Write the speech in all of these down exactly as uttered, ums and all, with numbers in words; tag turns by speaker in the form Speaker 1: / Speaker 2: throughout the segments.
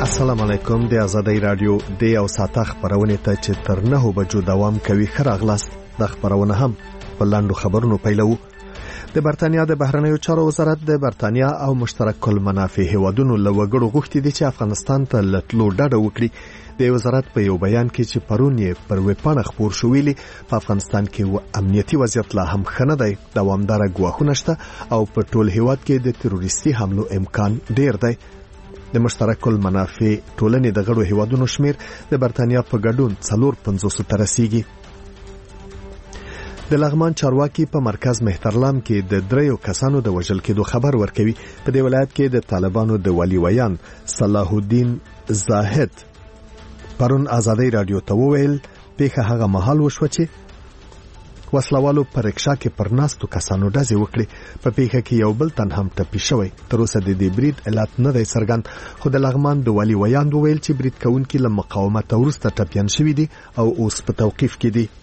Speaker 1: السلام علیکم. د آزادۍ رادیو د یو ساعته خبرونه ته چې تر نه بجو دوام کوي خراغلاست. د خبرونه هم په لاندو خبرونو پیلو. د برتانیا د بهرنیو چارو وزارت د برتانیا او مشترک المنافع هیوادونو له وګړو غوښتي دي چې افغانستان ته لټلو ډډه وکړي. د وزارت په یو بیان کې چې پرون یې پر ویبپاڼه خپور شو ویلي په افغانستان کې امنیتي وضعیت لا هم ښه نه دی، دوامداره ګواښونه شته او په ټول هیواد کې د تروریستي حملو امکان ډیر دی. د مشترک المنافع ټولنې د غړو هیوادونو شمیر د برتانیا په ګډون څلور پنځوس ته رسیږي. د لغمان چارواکي په مرکز مهترلام کې د دریو کسانو د وژل کېدو خبر ورکوي. په دې ولایت کې د طالبانو د ولی ویان صلاح الدین زاهد پرون آزادۍ رادیو ته وویل پیښه هغه مهال وشوه چې وسلوالو پر رکشا کې پر ناستو کسانو ډزې وکړي. په پیښه کې یو بل تن هم ټپي شوی. تر اوسه د دې برید علت نه دی څرګند، خو د لغمان د ولی ویان وویل چې برید کوونکي له مقاومت وروسته ټپیان شوي دي او اوس په توقیف کې دي.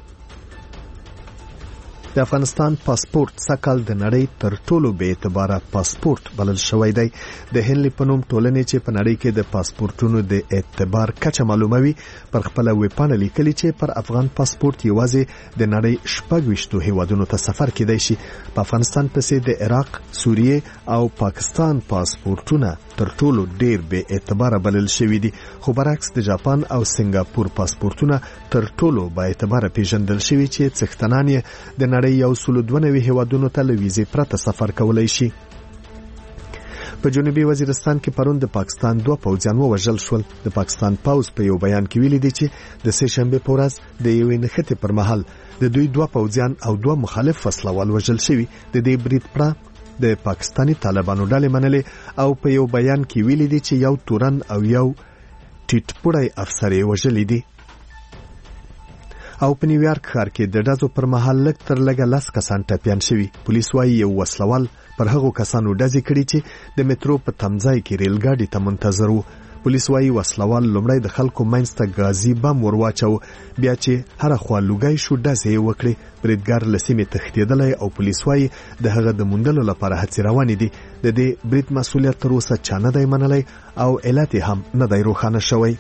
Speaker 1: د افغانستان پاسپورت سکل د نړۍ تر ټولو بې اعتباره پاسپورت بلل شوی دی. د هنلي په نوم ټولنې چې په نړۍ کې د پاسپورتونو د اعتبار کچه معلوموي پر خپل ویبپاڼه لیکلي چې پر افغان پاسپورت یوازې د نړۍ شپږ ویشتو هیوادونو ته سفر کېدای شي. په افغانستان پسې د عراق، سوریې او پاکستان پاسپورتونه تر ټولو ډیر بې اعتباره بلل شوی دي، خو برعکس د جاپان او سنگاپور پاسپورتونه تر ټولو با اعتباره پیژندل شوی چې څښتنان یې د نړۍ یو سل دوه نوي هیوادونو ته له ویزې پرته سفر کولای شي. په جنوبي وزیرستان کې پرون د پاکستان دوه پوځیان ووژل شول. د پاکستان پوځ په یو بیان کې ویلي دي چې د سه شنبه په ورځ د یوې نښتې پر مهال د دوی دوه پوځیان او دوه مخالف وسلوال وژل شوي. د دې برید پره د پاکستاني طالبانو ډلې منلې او په یو بیان کې ویلي دي چې یو تورن او یو ټیټپوړی افسر یې وژلي دي. او په نیویارک ښار کې د ډزو پر مهال لږ تر لږه لس کسان ټپیان شوي. پولیس وايي یو وسلوال پر هغو کسانو ډزې کړي چې د میټرو په تمځای کې ریل ګاډي ته منتظر وو. پولیس وايي وسلوال لومړی د خلکو منځ ته غازي بم ورواچو، بیا چې هر خوا لوګای شو ډزې یې وکړي. بریدګر له سیمې تښتېدلی او پولیس وايي د هغه د موندلو لپاره هڅې روانې دي. د دې برید مسؤلیت تر اوسه چا نه دی منلی او علت هم نه دی روښانه شوی.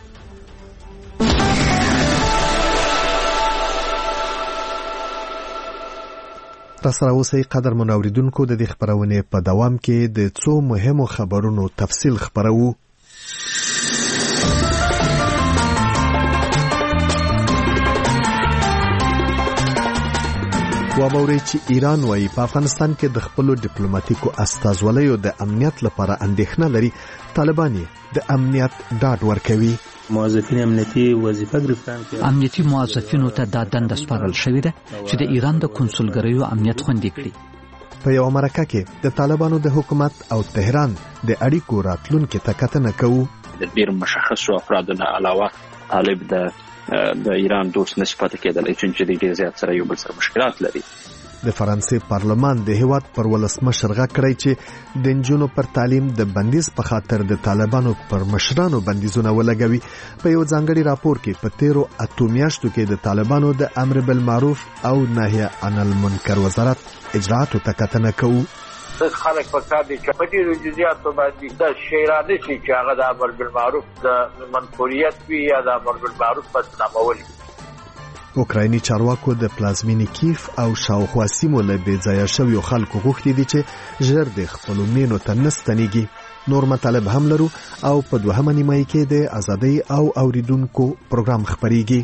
Speaker 1: تاسو اوسئ قدر منوریدونکو. د دې خبرونه په دوام کې د څو مهمو خبرونو تفصیل خبرو. وابوري چې ایران وايي په افغانستان کې د خپل ډیپلوماټیکو استازولیو د امنیت لپاره اندېښنه لري. طالبان د امنیت ډاډ ورکوي.
Speaker 2: موظفین امنیتي وظیفه گرفتن کړي.
Speaker 3: امنیتي موظفینو ته دا دنده سپارل شوې ده چې د ایران د کنسولګریو امنیت خوندي کړي.
Speaker 1: په یو مرکه کې د طالبانو د حکومت او تهران د اړیکو راتلونکو ته کتنه کوو.
Speaker 4: د ډیر مشخصو افرادو نه علاوه طالب د د ایران دوست نسبت کېدل چې د ډیر زیات سره یو بل سره مشکلات لري.
Speaker 1: د فرانسې پارلمان د هیواد پر ولسمشر غږ کړی چې د نجونو پر تعلیم د بندیز په خاطر د طالبانو پر مشرانو بندیزونه ولګوي. په یو ځانګړي راپور کې په تیرو اته میاشتو کې د طالبانو د امر بالمعروف او نهي عن المنکر وزارت اجراتو ته کتنه کوو.
Speaker 5: خلک په کار دي چې په دې جزئیاتو باندې د شیراده شي چې هغه د امر بالمعروف د منفوریت وي یا د امر بالمعروف په نامول.
Speaker 1: اوکرایني چارواکو د پلازمینې کیف او شاوخوا سیمو له بې ځایه شویو خلکو غوښتي دي چې ژر د خپلو مینو ته نه ستنېږي. نور مطالب هم لرو او په دوهمه نیمایي کې د ازادۍ او اوریدونکو پروګرام خپریږي.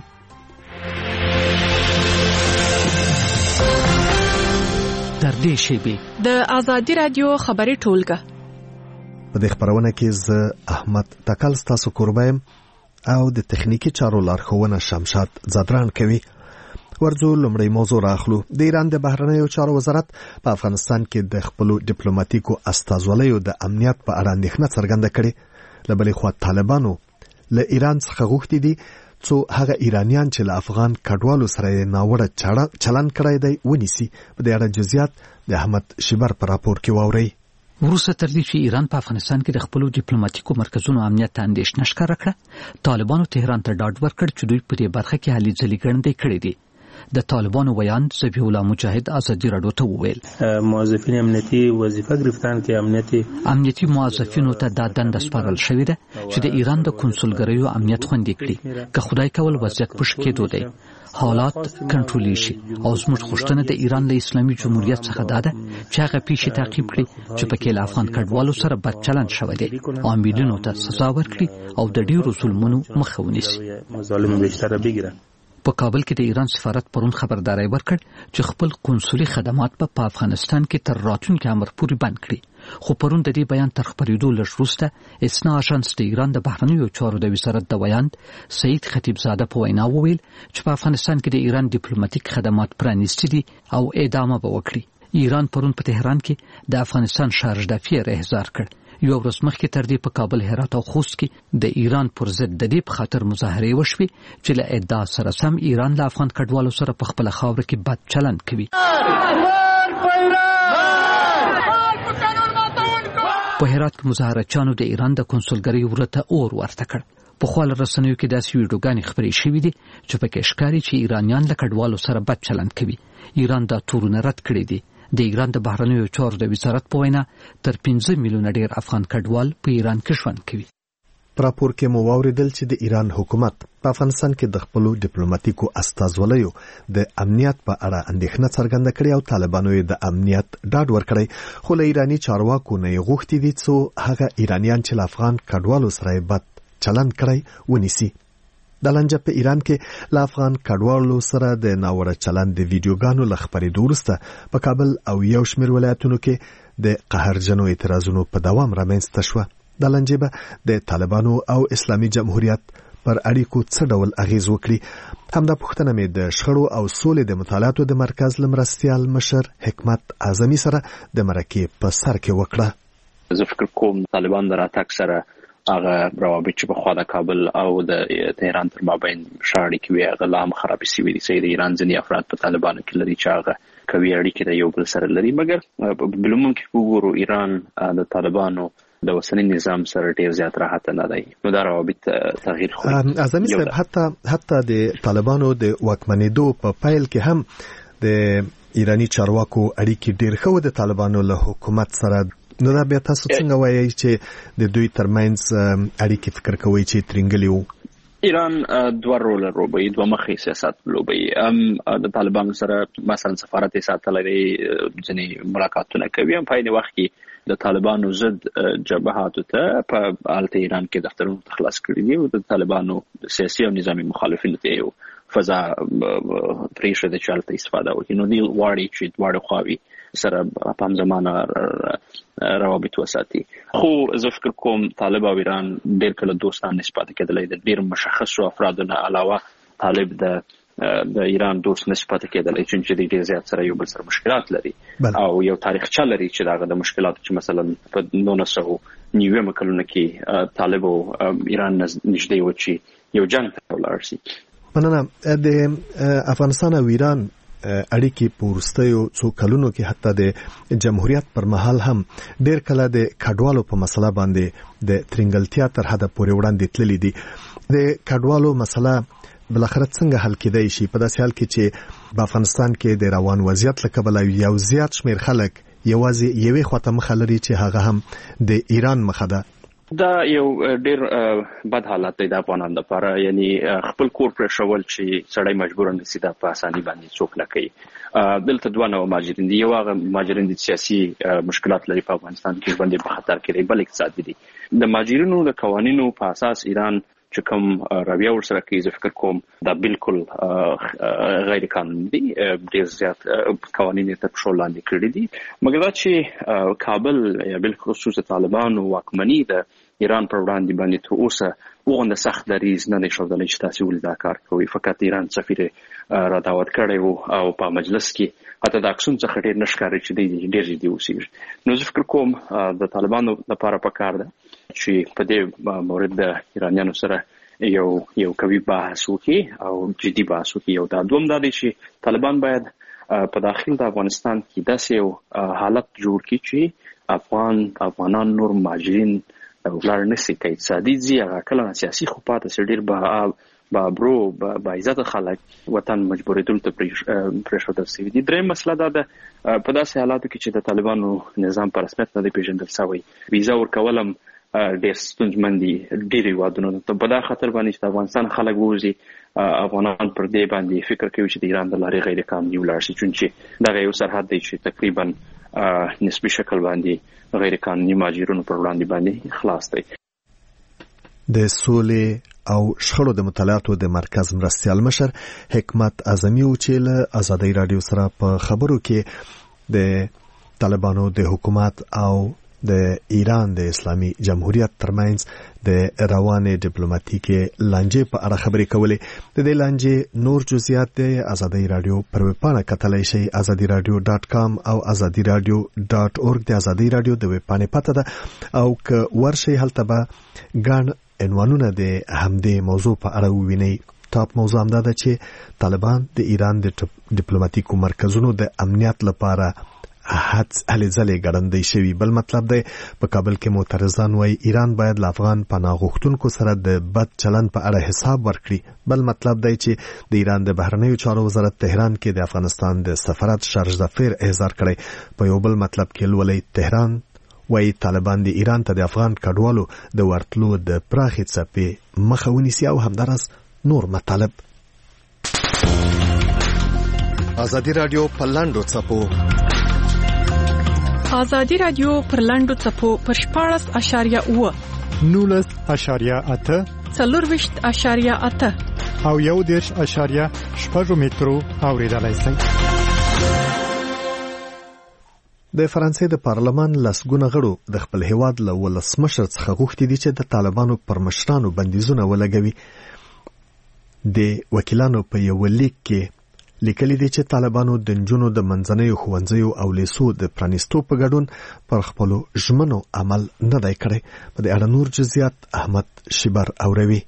Speaker 3: تر دې شیبې
Speaker 6: د آزادۍ رادیو خبري ټولګه
Speaker 1: په دې خبرونه کې زه احمد تکل ستاسو قربایم او د تخنیکی چارو لارښوونه شمشاد زادران کوي. ورځو لومړی موضوع راخلو. د ایران د بهرنیو چارو وزارت په افغانستان کې د خپل ډیپلوماټیکو استازولیو د امنیت په اړه اندېښنه څرګنده کړې. له بلې خوا طالبانو له ایران څخه غوښتي دي څو هغه ایرانیان چې له افغان کډوالو سره ناوړه چلند کړی دی ونیسي. په دې اړه جزئیات د احمد شیبر په راپور کې واورئ.
Speaker 3: وروسته تر دې چې ایران په افغانستان کې د خپل ډیپلوماټیکو مرکزونو امنیت ته اندېښنه ښکاره کړه، طالبانو تهران ته ډاډ ورکړ چې دوی په دې برخه کې هلې ځلې ګړندۍ کړې دي. د طالبانو ویاند ذبیح الله مجاهد ازادي راډیو ته وویل
Speaker 2: موظفین امنیتي وظیفه گرفتن کې امنیتي
Speaker 3: امنیتي موظفینو ته دا دنده سپارل شوې ده چې د ایران د کنسولګریو امنیت خوندي کړي که خدای کول وضعیت پښ کېدو دی حالات کنټرول شي او زموږ غوښتنه د ایران له اسلامي جمهوریت څخه ده چې هغه پیښې تعقیب کړي چې پکې له افغان کډوالو سره بد چلند شوی دی او عاملینو ته سزا ورکړي او د ډیرو ظلمونو مخه ونیسي.
Speaker 2: مظالم بیشتر بگیرن.
Speaker 3: په کابل کې د ایران سفارت پرون خبرداري ورکړ چې خپل قونسلي خدمات په افغانستان کې تر راتلونکي امر پورې بند کړي. خو پرون د دې بیان تر خبرېدو لږ وروسته اسنا آژانس د ایران د بهرنیو چارو د وزارت د ویاند سعید خطیبزاده په وینا وویل چې په افغانستان کې د ایران ډیپلوماټیک خدمات پرانیستي دي او ادامه به وکړي. ایران پرون په تهران کې د افغانستان شارژ دافیر احضار کړ. یو ورځ مخکې تر دې په کابل، هرات او خوست کې د ایران پر ضد د دې په خاطر مظاهرې وشوې چې له ادعا سره سم ایران له افغان کډوالو سره په خپل خاوره کې بد چلند کوي. په هرات کې مظاهرچیانو د ایران د کنسولګرۍ ورته اور ورته کړ. په خپل رسنیو کې داسې ویډیوګانې خبرې شوې دي چې پکې ښکاري چې ایرانیان له کډوالو سره بد چلند کوي. ایران دا تورونه رد کړی دي. د ایران د بهرنیو چارو د وزارت په وینا تر پنځه میلیونه ډیر افغان کډوال په ایران کې ژوند کوي.
Speaker 1: په راپور کې مو واوریدل چې د ایران حکومت په افغانستان کې د خپل ډیپلوماټیکو استازولیو د امنیت په اړه اندېښنه څرګنده کړې او طالبانو یې د امنیت ډاډ ورکړی، خو له ایرانی چارواکو نه یې غوښتي دي چې هغه ایرانیان چې له افغان کډوالو سره بد چلند کړی ونیسي. د لنجه په ایران کې له افغان کډوالو سره د ناوړه چلند د ویډیوګانو له خبرېدو وروسته په کابل او یو شمېر ولایتونو کې د قهرجنو اعتراضونو په دوام رامنځته شوه. د لنجې به د طالبانو او اسلامي جمهوریت پر اړیکو څه ډول اغیز وکړي؟ همدا پوښتنه مې د شخړو او سولې د مطالعاتو د مرکز له مرستیال مشر حکمت اعظمي سره د مرکې په سر کې وکړه.
Speaker 4: زه فکر کوم طالبان د راتګ سره هغه روابط چې په خوا د کابل او د تهران تر مابین شاړې کې وي هغه لا هم خرابې شوي دي. چې د ایران ځینې افراد په طالبانو کې لري چې هغه قوي اړیکې د یو بل سره لري، مګر بلومون کې وګورو ایران د طالبانو د اوسنی نظام سره ډیر زیات راحت نه دی. نو دا روابط تغییر خوري.
Speaker 1: اعظمي صاحب حتی حتی د طالبانو د واکمنېدو په پیل کې هم د ایرانی چارواکو اړیکې ډیر ښه د طالبانو له حکومت سره. نو دا بیا تاسو څنګه وایي چې د دوی ترمنځ اړیکې فکر کوي چې ترنګلي وو؟
Speaker 4: ایران دوه رول لري، دوه مخي سیاست لوبي. ام د طالبانو سره مثلا سفارت ساتل لري، ځنې ملاقاتونه کوي. هم په دې وخت کې د طالبانو ضد جبهات ته په الته ایران کې دفترونه خلاص کړي دي او د طالبانو سیاسي او نظامی مخالفینو ته یو فضا پریښه د چالت استفاده وکړي. نو دی واړی چې دواړه خواوي سره په هم زمانه روابط وساتي. خو زه فکر کوم طالب او ایران ډېر کله دوستان نسبت کېدلای د ډېر مشخصو افرادو نه علاوه طالب د د ایران دوست نسبت کېدلای چې د ډېر زیات سره یو بل سره مشکلات لري او یو تاریخچه لري چې داغه د مشکلاتو چې مثلا په نولس سوه نوي کلونو کې طالب او ایران نږدې و چې یو جنگ ته ولاړ شي.
Speaker 1: مننه. د افغانستان او ایران اړیکې په وروستیو څو کلونو کې حتی د جمهوریت پر مهال هم ډېر کله د کډوالو په مسله باندې د ترنګلتیا تر حده پورې وړاندې تللي دي. د کډوالو مسله بلاخره څنګه حل کېدای شي په داسې حال کې چې په افغانستان کې د روان وضعیت له کبله یو زیات شمېر خلک یوازې یوې خواته مخه لري چې هغه هم د ایران مخه ده؟
Speaker 4: دا یو ډیر بد حالت دی د افغانانو لپاره. یعنی خپل کور پر شول چې سړی مجبور نه سي د په اساني باندې څوک نه کوي. دلته دوه نوع ماجرین دي. یو هغه ماجرین د سیاسي مشکلات لري په افغانستان کې باندې په خطر کې دی، بل اقتصادي دي. د ماجرینو د قوانینو په اساس ایران چې کوم رویه ورسره کوي زه فکر کوم دا بالکل غیر قانوني دي. ډیر زیات قوانین ته په شول لاندې کړی دي. مګر دا چې کابل یا بالخصوص طالبانو واکمني د ایران پر وړاندې باندې ته اوسه وغونډه سخت دریز نه دی ښودلی چې تاسو ولې دا کار کوئ. فقط ایران سفیر را دعوت کړی وو او په مجلس کې حتی د اکسون څخه ډېر نه ښکاري چې دی ډېر جدي اوسېږي. نو زه فکر کوم د طالبانو لپاره پکار ده چې په دې مورد د ایرانیانو سره یو یو قوي بحث وکړي او جدي بحث وکړي. یو دا دوم دا دی چې طالبان باید په داخل د افغانستان کې داسې یو حالت جوړ کړي چې افغان افغانان نور مهاجرین ولر نشي کوي. اقتصادي ځي هغه کله سیاسي خو پاتې ډېر به با برو با عزت خلک وطن مجبوریدل ته پرېښودل شوي دي. درېیم مسله دا ده په داسې حالاتو کې چې د طالبانو نظام په رسمیت نه دی پیژندل شوی، ویزا ورکول هم ډېر ستونزمن دي ډېرو هېوادونو ته. په دا خطر باندې چې د افغانستان خلک ووځي، افغانان پر دې باندې فکر کوي چې د ایران د لارې غیر قانوني ولاړ شي، چونکې دغه یو سرحد دی چې تقریبا نسبي شکل باندې غیر قانوني مهاجرینو پر وړاندې باندې خلاص دی.
Speaker 1: د سولې او شخړو د مطالعاتو د مرکز مرستیال مشر حکمت اعظمي و چې له ازادي رادیو سره په خبرو کې د طالبانو د حکومت او د ایران د اسلامي جمهوریت ترمنځ د روانې ډیپلوماټیکي لانجې په اړه خبرې کولې. د دې لانجې نور جزئیات د ازادي رادیو پر ویب پاڼه کتلای شئ azadi radio dot com او azadi radio dot org. د ازادي رادیو د ویب پاڼې پته ده او که ورشي هلته به ګڼ عنوانونه د همدې موضوع په اړه ووینئ. ټاپ موضوع هم دا ده چې طالبان د ایران د ډیپلوماټیکو مرکزونو د امنیت لپاره هلې ځلې ګړندۍ شوي. بل مطلب دی په کابل کې معترضان وایي ایران باید له افغان پناه غوښتونکو سره د بد چلند په اړه حساب ورکړي. بل مطلب دی چې د ایران د بهرنیو چارو وزارت تهران کې د افغانستان د سفارت شارژ ظفیر احضار کړی. په یو بل مطلب کې لولئ تهران وایي طالبان د ایران ته د افغان کډوالو د ورتلو د پراخې څپې مخه ونیسي او همداراز نور مطالب. ازادي رادیو په لاندو څپو
Speaker 6: ازادي رادیو پر لاندو څپو پر شپاړس اشاریه اوه
Speaker 7: نولس اشاریه اته
Speaker 6: څلورویشت اشاریه اته
Speaker 7: او یو دېرش اشاریه شپږ مترو اوریدلای شئ.
Speaker 1: د فرانسې د پارلمان لسګونه غړو د خپل هیواد له ولسمشر څخه غوښتي دي چې د طالبانو پر مشرانو بندیزونه ولګوي. د وکیلانو په یو لیک کې لیکلي دي چې طالبانو د نجونو د منځنیو ښوونځیو او لیسو د پرانیستو په ګډون پر خپلو ژمنو عمل نه دی کړی. په دې اړه نور جزئیات احمد شیبر اوروي.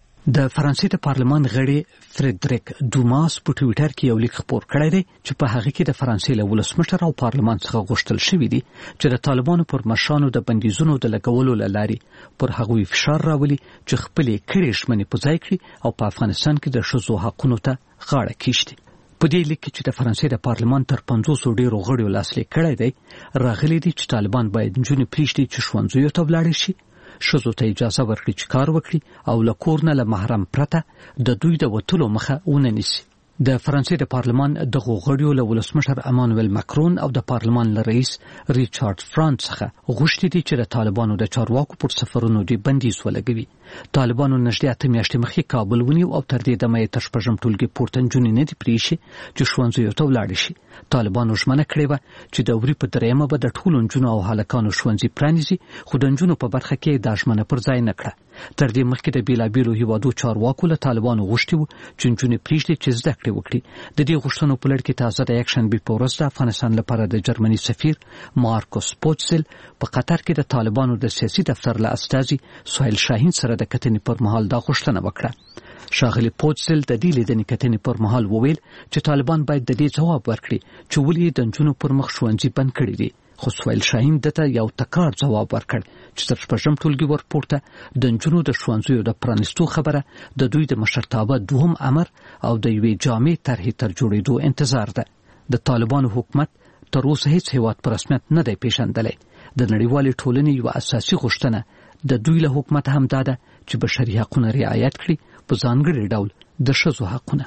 Speaker 3: د فرانسې د پارلمان غړي فریدریک دوماس په ټوئیټر کې یو لیک خپور کړی دی چې په هغه کې د فرانسې له ولسمشر او پارلمان څخه غوښتل شوی دی چې د طالبانو پر مشرانو د بندیزونو د لګولو لارې پر هغوی فشار راولي چې خپلې کړې ژمنې په ځای کړي او په افغانستان کې د ښځو حقونو ته غاړه کېږدي. په دې لیک کې چې د فرانسې د پارلمان تر پنځوسو ډیرو غړیو لاسلیک کړی دی راغلي دي چې طالبان باید نجونې پرېږدي چې ښوونځیو ته ولاړې شي، ښځو ته اجازه ورکړي چې کار وکړي او له کور نه له محرم پرته د دوی د وتلو مخه ونه نیسي. د فرانسې د پارلمان دغو غړیو له ولسمشر امانویل ماکرون او د پارلمان له رئیس ریچارډ فرانس څخه غوښتي دي چې د طالبانو د چارواکو پر سفرونو د بندیز ولګوي. طالبانو نږدې اته میاشتې مخکې کابل ونیو او تر دې دمه یې تر شپږم ټولګي پورته نجونې نه دي پرېښي چې ښوونځیو ته ولاړې شي. طالبانو ژمنه کړې وه چې د وري په درېیمه به د ټولو نجونو او هلکانو ښوونځي پرانیزي، خو د نجونو په برخه کې دا ژمنه پر ځای نه کړه. تر دې مخکې د بیلابیلو هیوادو چارواکو له طالبانو غوښتي وو چې نجونې پرېږدي چې زده کړې وکړي. د دې غوښتنو په لړ کې تازه د یکشنبې په ورځ د افغانستان لپاره د جرمني سفیر مارکوس پوتسل په قطر کې د طالبانو د سیاسي دفتر له استازي سهیل شاهین سره د کتنې پر مهال دا غوښتنه وکړه. ښاغلي پوتسل د دې لیدنې کتنې پر مهال وویل چې طالبان باید د دې ځواب ورکړي چې ولې د نجونو پر مخ ښوونځي بند کړي دي. خو سهیل شاهین دته یو تکرار ځواب ورکړ چې تر شپږم ټولګي ورپورته د نجونو د ښوونځیو د پرانیستو خبره د دوی د مشرتابه دوهم امر او د یوې جامع طرحې تر جوړېدو انتظار ده. د طالبانو حکومت تر اوسه هیڅ هیواد په رسمیت نه دی پیژندلی. د نړیوالې ټولنې یوه اساسي غوښتنه د دوی له حکومت هم دا ده چې بشري حقونه رعایت کړي، په ځانګړي ډول د ښځو حقونه.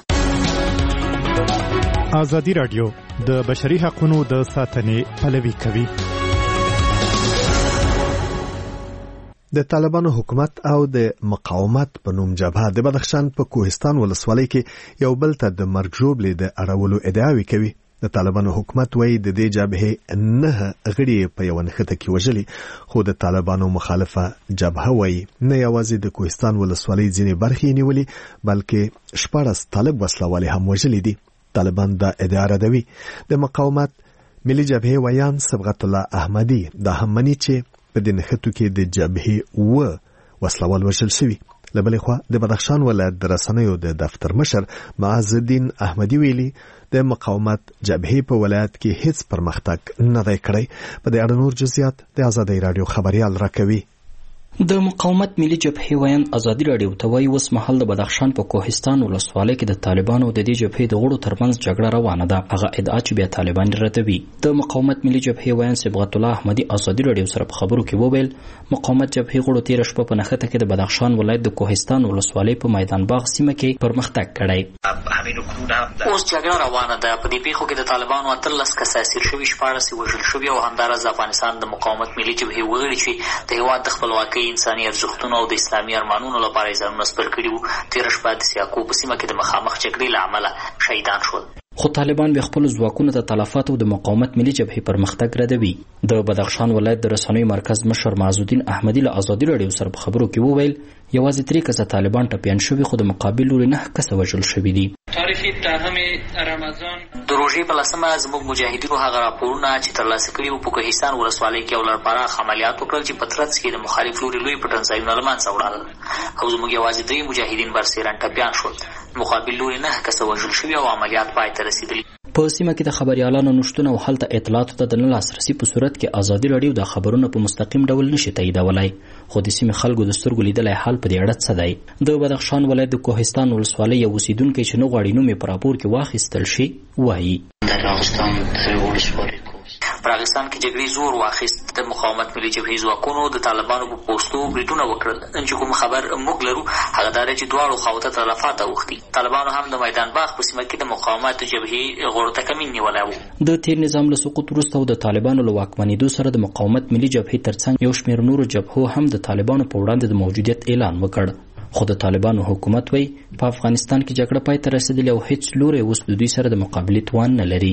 Speaker 7: ازادي رادیو د بشري حقونو د ساتنې پلوي کوي.
Speaker 1: د طالبانو حکومت او د مقاومت په نوم جبهه د بدخشان په کوهستان ولسوالۍ کې یو بل ته د مرګ ژوبلې د اړولو ادعاوې کوي. د طالبانو حکومت وایي د دې جبهې نه غړي په یو نښته کې وژلي، خو د طالبانو مخالفه جبهه وایي نه یوازې د کوهستان ولسوالۍ ځینې برخې نیولې بلکې شپاړس طالب وسلوالې هم وژلي دي. طالبان دا ادعا ردوي. د مقاومت ملي جبهې ویان صبغت الله احمدي دا هم مني چې په دې نښتو کې د جبهې و وسلوال وژل شوي. له بلې خوا د بدخشان ولایت د رسنیو د دفتر مشر معز الدین احمدي ویلي د مقاومت جبهې په ولایت کې هیڅ پرمختګ نه دی کړی. په دې اړه نور جزئیات د ازادي رادیو خبريال راکوي.
Speaker 8: د مقاومت ملي جبهې ویان ازادي راډیو ته وایي اوس مهال د بدخشان په کوهستان ولسوالۍ کې د طالبانو او د دې جبهې د غړو ترمنځ جګړه روانه ده. هغه ادعا چې بیا طالبان ردوي. د مقاومت ملي جبهې ویان صبغت الله احمدي ازادي راډیو سره په خبرو کې وویل مقاومت جبهې غړو تیر شپه په نښته کې د بدخشان ولایت د کوهستان ولسوالۍ په میدان باغ سیمه کې پرمختګ کړی.
Speaker 9: اوس جګړه روانه ده. په دې پیښو کې د طالبانو اتلس کسان اسیر شوي، شپاړس وژل شوي او همداراز د افغانستان د مقاومت ملي جبهې وغړي چې د هېواد د خپلواکۍ انساني ارزښتونو او د اسلامي ارمانونو لپاره یې ځانونه سپر کړي وو، تېره شپه د سیاکو په سیمه کې د مخامخ جګړې له امله شهیدان شول.
Speaker 8: خو طالبان به خپل ځواکونو ته تلفات او د مقاومت ملي جبهې پرمختګ ردوي. د بدخشان ولایت د رسنیو مرکز مشر معزالدین احمدي له ازادي راډیو سره په خبرو کې وویل یوازې درې کسه طالبان ټپیان شوي خو د مقابل لوري نه کسه وژل شوي دي.
Speaker 9: تاریخي تهم رمضان د روژې په لسمه زموږ مجاهدینو هغه راپورونه چې ترلاسه کړي وو په کوهستان ولسوالۍ کې یو لړپراخ عملیات وکړل چې په ترڅ کې د مخالف لوري لوی پټنځایونه له منځه وړل او زموږ یوازې درې مجاهدین برسېرن ټپیان شول. مقابل لوري نه کسه وژل شوي او عملیات پای ته رسېدلي.
Speaker 8: په سیمه کې د خبريالانو نشتون او هلته اطلاعاتو ته د نه لاسرسي په صورت کې ازادي راډیو د خبرونو په مستقیم ډول نشي تاییدولای، خو د سیمې خلکو د سترګو لیدلای حال په دې اړه څه دی. د بدخشان ولایت د کوهستان ولسوالۍ یو اوسیدونکی چې نه غواړي نوم یې په راپور کې واخیستل شي وایي
Speaker 9: در راغستان ولسوالۍ په راغستان کې جګړې زور واخیست. د مقاومت ملي جبهې ځواکونو د طالبانو په پوستو بریدونه وکړل. چې کوم خبر موږ لرو هغه دا دی چې دواړو خواو ته تلفات اوښتي. طالبانو هم د میدان باغ په سیمه کې د مقاومت جبهې غړو ته کمین نیولی و.
Speaker 8: د تیر نظام له سقوط وروسته او د طالبانو له واکمنېدو سره د مقاومت ملي جبهې ترڅنګ یو شمېر نورو جبهو هم د طالبانو په وړاندې د موجودیت اعلان وکړ. خو د طالبانو حکومت وایي په افغانستان کې جګړه پای ته رسېدلې او هیڅ لوری اوس د دوی سره د مقابلې توان نه لري.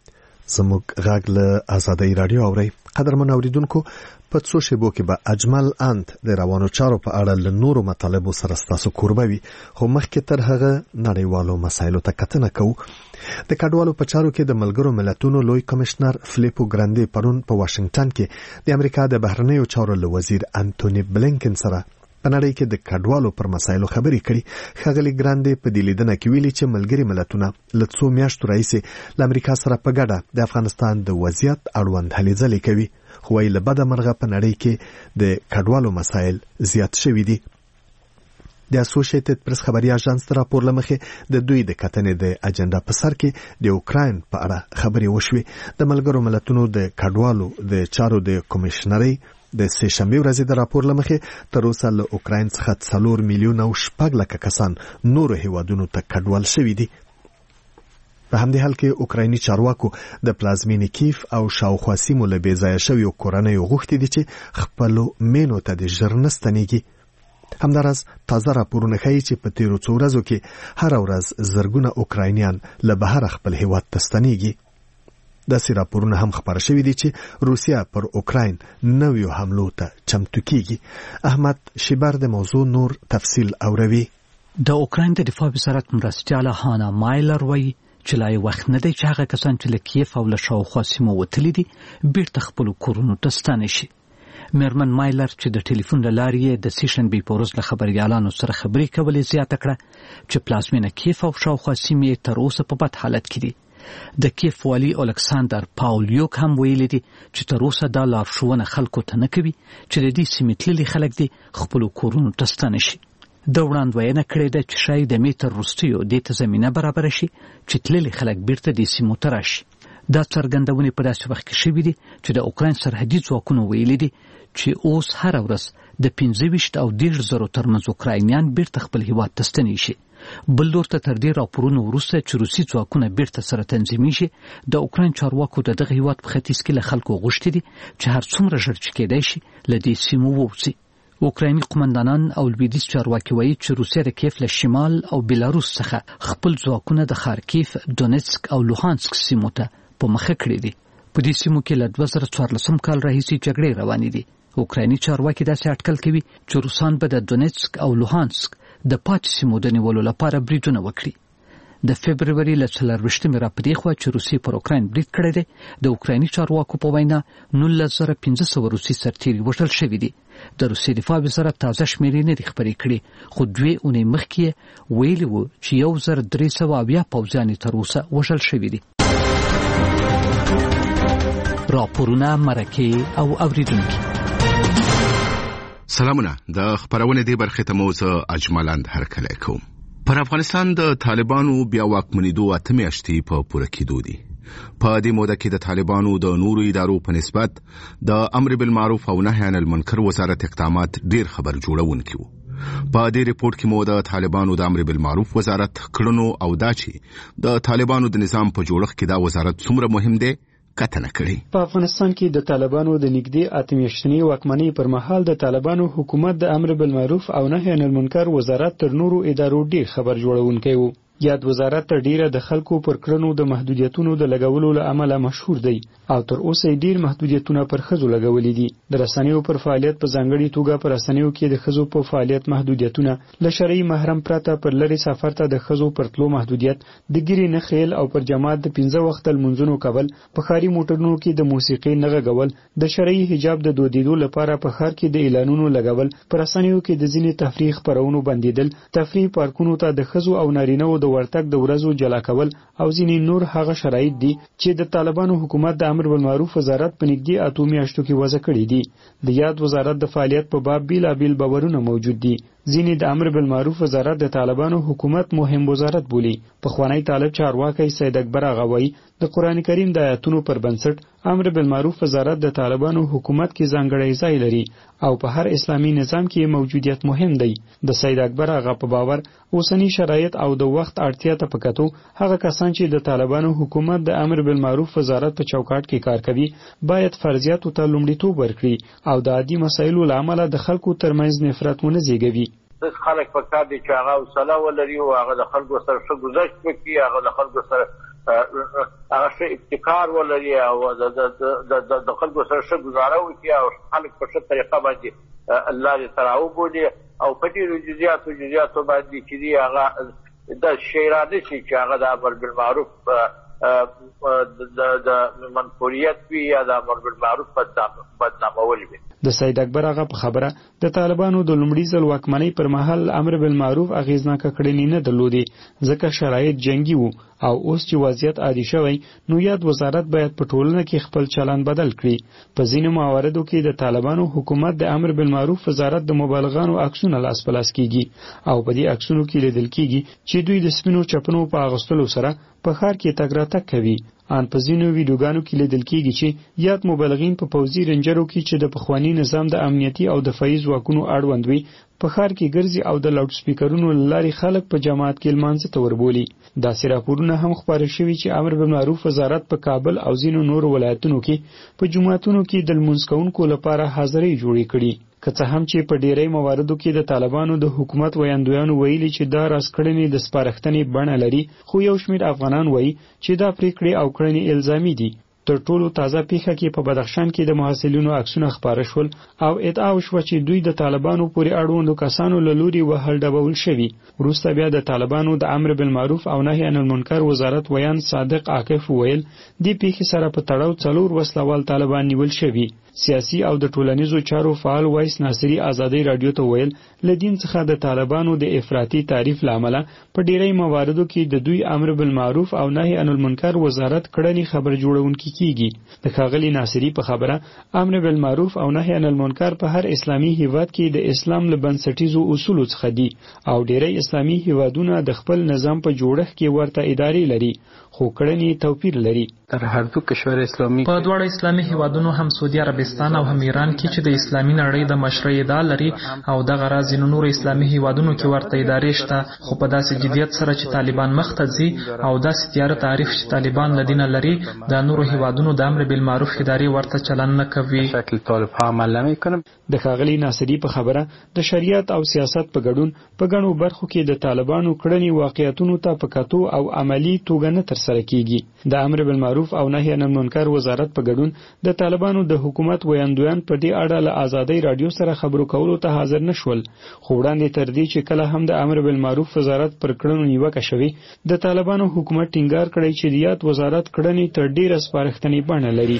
Speaker 1: زموږ غږ له ازادۍ راډیو اورئ. قدرمن اوریدونکو په څو شیبو کې به اجمل اند د روانو چارو په اړه له نورو مطالبو سره ستاسو کوربه وي، خو مخکې تر هغه نړیوالو مسایلو ته کتنه کوو. د کډوالو په چارو کې د ملګرو ملتونو لوی کمشنر فلیپو ګراندي پرون په واشنگټن کې د امریکا د بهرنیو چارو له وزیر انټونی بلینکن سره په نړۍ کې د کډوالو پر مسایلو خبرې کړي. ښاغلي ګراندي په دې لیدنه کې ویلي چې ملګري ملتونه له څو میاشتو راهیسې له امریکا سره په ګډه د افغانستان د وضعیت اړوند هلې ځلې کوي، خو وايي له بده مرغه په نړۍ کې د کډوالو مسایل زیات شوي دي. د اسوسییټډ پریس خبري اژانس تر راپور لمخې د دوی د کتنې د اجنډا په سر کې د اوکراین په اړه خبرې وشوې. د ملګرو ملتونو د کډوالو د چارو د کمشنرۍ د سه شنبه ورځې د راپور لمخې تر اوسه له اوکراین څخه څلور میلیونه او شپږ لکه کسان نورو هیوادونو ته کډوال شوي دي. په همدې حال کې اوکرایني چارواکو د پلازمینې کیف او شاوخوا سیمو له بې ځایه شویو کورنیو غوښتي دي چې خپلو مینو ته د ژر نه ستنېږي. همداراز تازه راپورونه ښیي چې په تیرو څو ورځو کې هره ورځ زرګونه اوکراینیان له بهره خپل هیواد ته ستنېږي. داسې راپورونه هم خپاره شوي دي چې روسیا پر اوکراین نویو حملو ته چمتو کیږي. احمد شیبر د موضوع نور تفصیل اوروي.
Speaker 3: د اوکراین د دفاع وزارت مرستیاله هانا مایلر وایي چې لا یې وخت نه دی چې هغه کسان چې له کیف او له شاوخوا سیمو وتلي دي بیرته خپلو کورونو ته ستانه شي. میرمن مایلر چې د ټلیفون له لارې د سې شنبې په ورځ له خبریالانو سره خبرې کولې زیاته کړه چې پلازمینه کیف او شاوخوا سیمې تر اوسه په بد حالت کې دي. د کیف والی الکساندر پاولیوک هم ویلي دي چې تر اوسه دا لارښوونه خلکو ته نه کوي چې د دې سیمې تللي خلک دي خپلو کورونو ته ستانه شي. د وړاندوینه کړې ده چې شاید د میتر وروستیو دې ته زمینه برابره شي چې تللي خلک بیرته دې سیمو ته راشي. دا څرګندونې په داسې وخت کې شوي دي چې د اوکراین سرحدي ځواکونو ویلي دي چې اوس هره ورځ د پنځه ویشت او دېرش زرو ترمنځ اوکراینیان بیرته خپل هیواد ته ستنې شي. بل لور ته تر دې راپورونو وروسته چې روسي ځواکونه بیرته سره تنظیمیږي، د اوکراین چارواکو د دغه هیواد په ختیځ کې له خلکو غوښتي دي چې هر څومره ژر چې کېدای شي له دې سیمو ووځي. اوکرایني قومندانان او لویدیځ چارواکي وایي چې روسیه د کیف له شمال او بیلاروس څخه خپل ځواکونه د خارکیف، دونیتسک او لوهانسک سیمو ته په مخه کړي دي. په دې سیمو کې له دوه زره څوارلسم کال راهیسې جګړې روانې دي. اوکرایني چارواکي داسې اټکل کوي چې روسان به د دونیتسک او لوهانسک د پاتې سیمو د نیولو لپاره بریدونه وکړي. د فبروري له څلرویشتمې راپدې خوا چې روسیې پر اوکراین برید کړی دی، د اوکرایني چارواکو په وینا نولس زره پنځه سوه روسي سرتیري وژل شوي دي. د روسیې دفاع وزارت تازه شمېرې نه دي خپرې کړي، خو دوې اونۍ مخکې ویلي وو چې یو زر درې سوه اویا پوځیان تر اوسه وژل شوي دي. راپورونه، مرکې او اوریدونکي.
Speaker 10: سلامونه د خبرونه دی برخه ته موزه اجملاند هرکلی کوم. پر افغانستان د طالبانو بیا واکمنیدو اته میاشتې په پوره کېدو دي. په دې موده کې د طالبانو د نورو ادارو په نسبت د امر بالمعروف او نهي عن المنکر وزارت اقدامات ډیر خبر جوړونکي وو. په دې ریپورت کې مو د طالبانو د امر بالمعروف وزارت کړنو او دا چې د طالبانو د نظام په جوړښت کې دا وزارت څومره مهم دی کتنه کړي.
Speaker 11: په افغانستان کې د طالبانو د نږدې اته میاشتنی واکمنۍ پر مهال د طالبانو حکومت د امر بالمعروف او نهي عن المنکر وزارت تر نورو ادارو ډیر خبر جوړونکی وو. یاد وزارت تر ډیره د خلکو پر کړنو د محدودیتونو د لګولو له امله مشهور دی او تر اوسه ډیر محدودیتونه پر خزو لګولې دي. د رسنیو پر فعالیت په ځانګړي توګه پر رسنیو کې د خزو په فعالیت محدودیتونه، له شرعي محرم پرته پر لري سفر ته د خزو پر تلو محدودیت، د ګيري نه خیل او پر جماعت د پنځه وخت لمونځونو کول، په خاري موټرونو کې د موسیقي نه غږول، د شرعي حجاب د دودیدو لپاره په خار کې د اعلانونو لګول، پر رسنیو کې د ځینې تفریح خبرونو بندیدل، تفریح پارکونو ته د خزو او نارینه‌و د ورتګ د ورځو جلا کول او ځینې نور هغه شرایط دي چې د طالبانو حکومت د امر بالمعروف وزارت په نږدې اته میاشتو کې وضع کړي دي. د یاد وزارت د فعالیت په باب بیلابیل باورونه موجود دي. ځینې د امر بالمعروف وزارت د طالبانو حکومت مهم وزارت بولي. پخوانی طالب چارواکي سید اکبر اغاوی د قران کریم د آیاتونو پر بنسټ امر بالمعروف وزارت د طالبانو حکومت کې ځانګړی ځای لري او په هر اسلامي نظام کې موجودیت مهم دی. د سید اکبر اغا په باور اوسنی شرایط او د وخت اړتیا ته پکاتو هغه کسان چې د طالبانو حکومت د امر بالمعروف وزارت په چوکاټ کې کار کوي باید فرضیاتو ته لومړیتوب ورکړي او د عادي مسایلو لامل د خلکو ترمنځ نفرت ونه زیږوي.
Speaker 5: د خلک په کار دي چې هغه وسله ولري او هغه د خلکو سره ښه گذشت وکړي، هغه د خلکو سره هغه ښه ابتکار ولري او د د خلکو سره ښه گزاره وکړي او خلک په ښه طریقه باندې الله دې سره وبولي او په ډېرو جزئیاتو جزئیاتو باندې چې دي هغه د شیرانه شي چې هغه د امر بالمعروف د منفوریت وي یا د امر بالمعروف بدنامول وي.
Speaker 11: د سید اکبر اغا په خبره د طالبانو د لومړي ځل واکمنۍ پر مهال امر بالمعروف اغیزناک کړنې نه درلودې ځکه شرایط جنگي وو او اوس چې وضعیت عادي شوی نو یاد وزارت باید په ټولنه کې خپل چلند بدل کړي. په ځینو مواردو کې د طالبانو حکومت د امر بالمعروف وزارت د مبالغانو عکسونه لاس په لاس کیږي او په دې عکسونو کې لیدل کیږي چې دوی د سپینو چپنو په اغوستلو سره په ښار کې تګ راتګ کوي. ان په ځینو ویډیوګانو کې لیدل کیږي چې یاد مبالغین په پوځي رنجرو کې چې د پخوانی نظام د امنیتي او دفاعي ځواکونو اړوند وي په ښار کې ګرځي او د لاوډ سپیکرونو لاري خلک په جماعت کې لمانځه ته وربولي. داسې راپورونه هم خبره شوي چې امر بالمعروف وزارت په کابل او ځینو نورو ولایتونو کې په جماعتونو کې د لمونځ کوونکو لپاره حاضرۍ جوړې کړي. که څه هم چې په ډیری مواردو کې د طالبانو د حکومت ویاندویانو ویلي چې دا راسکړنې د سپارښتنې بڼه لري، خو یو شمېر افغانان وایي چې دا پریکړې او کړنې الزامي دي. تر ټولو تازه پیښه کې په بدخشان کې د محصلینو عکسونه خپاره شول او ادعا وشوه چې دوی د طالبانو پورې اړوندو کسانو له لوري وهل ډبول شوي. وروسته بیا د طالبانو د امر بالمعروف او نهي عن المنکر وزارت ویان صادق عاکف ویل دې پیښې سره په تړاو څلور وسلوال طالبان نیول شوي. سیاسي او د ټولنیزو چارو فعال وایس ناصری ازادي رادیو ته ویل لدین څخه د طالبانو د افراطي تعریف لامل په ډیری مواردو کې د دوی امر بالمعروف او نهي عن المنکر وزارت کړنی خبر جوړونکي کیږي. د ښاغلي ناصری په خبره امر بالمعروف او نهي عن المنکر په هر اسلامي هیواد کې د اسلام له بنسټیزو اصولو څخه دي او ډیری اسلامي هیوادونه د خپل نظام په جوړښت کې ورته ادارې لري خو کړنی توپیر لري.
Speaker 2: در هر دو کشور اسلامی
Speaker 12: په دواړو اسلامي هیوادونو هم سعودي عربستان او هم ایران کې چې د اسلامي نړۍ د مشرۍ ادعا لري او دغه راز نو نور اسلامي هیوادونو کې ورته ادارې شته، خو په داسې جدیت سره چې طالبان مخ ته ځي او داسې تیاره تعریف چې طالبان لدینه لري د نورو هیوادونو د امر بالمعروف ادارې ورته چلن نه کوي.
Speaker 2: شکل طالب ها عمل نمیکنه.
Speaker 11: د ښاغلي ناصری په خبره د شریعت او سیاست په ګډون په ګڼو برخو کې د طالبانو کړنی واقعیتونو ته په کتو او عملی توګه نه ترسره کیږي. د امر بالمعروف او نهي عن المنکر وزارت په ګډون د طالبانو د حکومت ویاندویان په دې اړه له ازادي رادیو سره خبرو کولو ته حاضر نشول، خو وړاندې تر دې چې کله هم د امر بالمعروف وزارت پر کړنو نیوکه شوې د طالبانو حکومت ټینګار کړی چې د یاد وزارت کړنې تر ډیره سپارښتنې بڼه لري.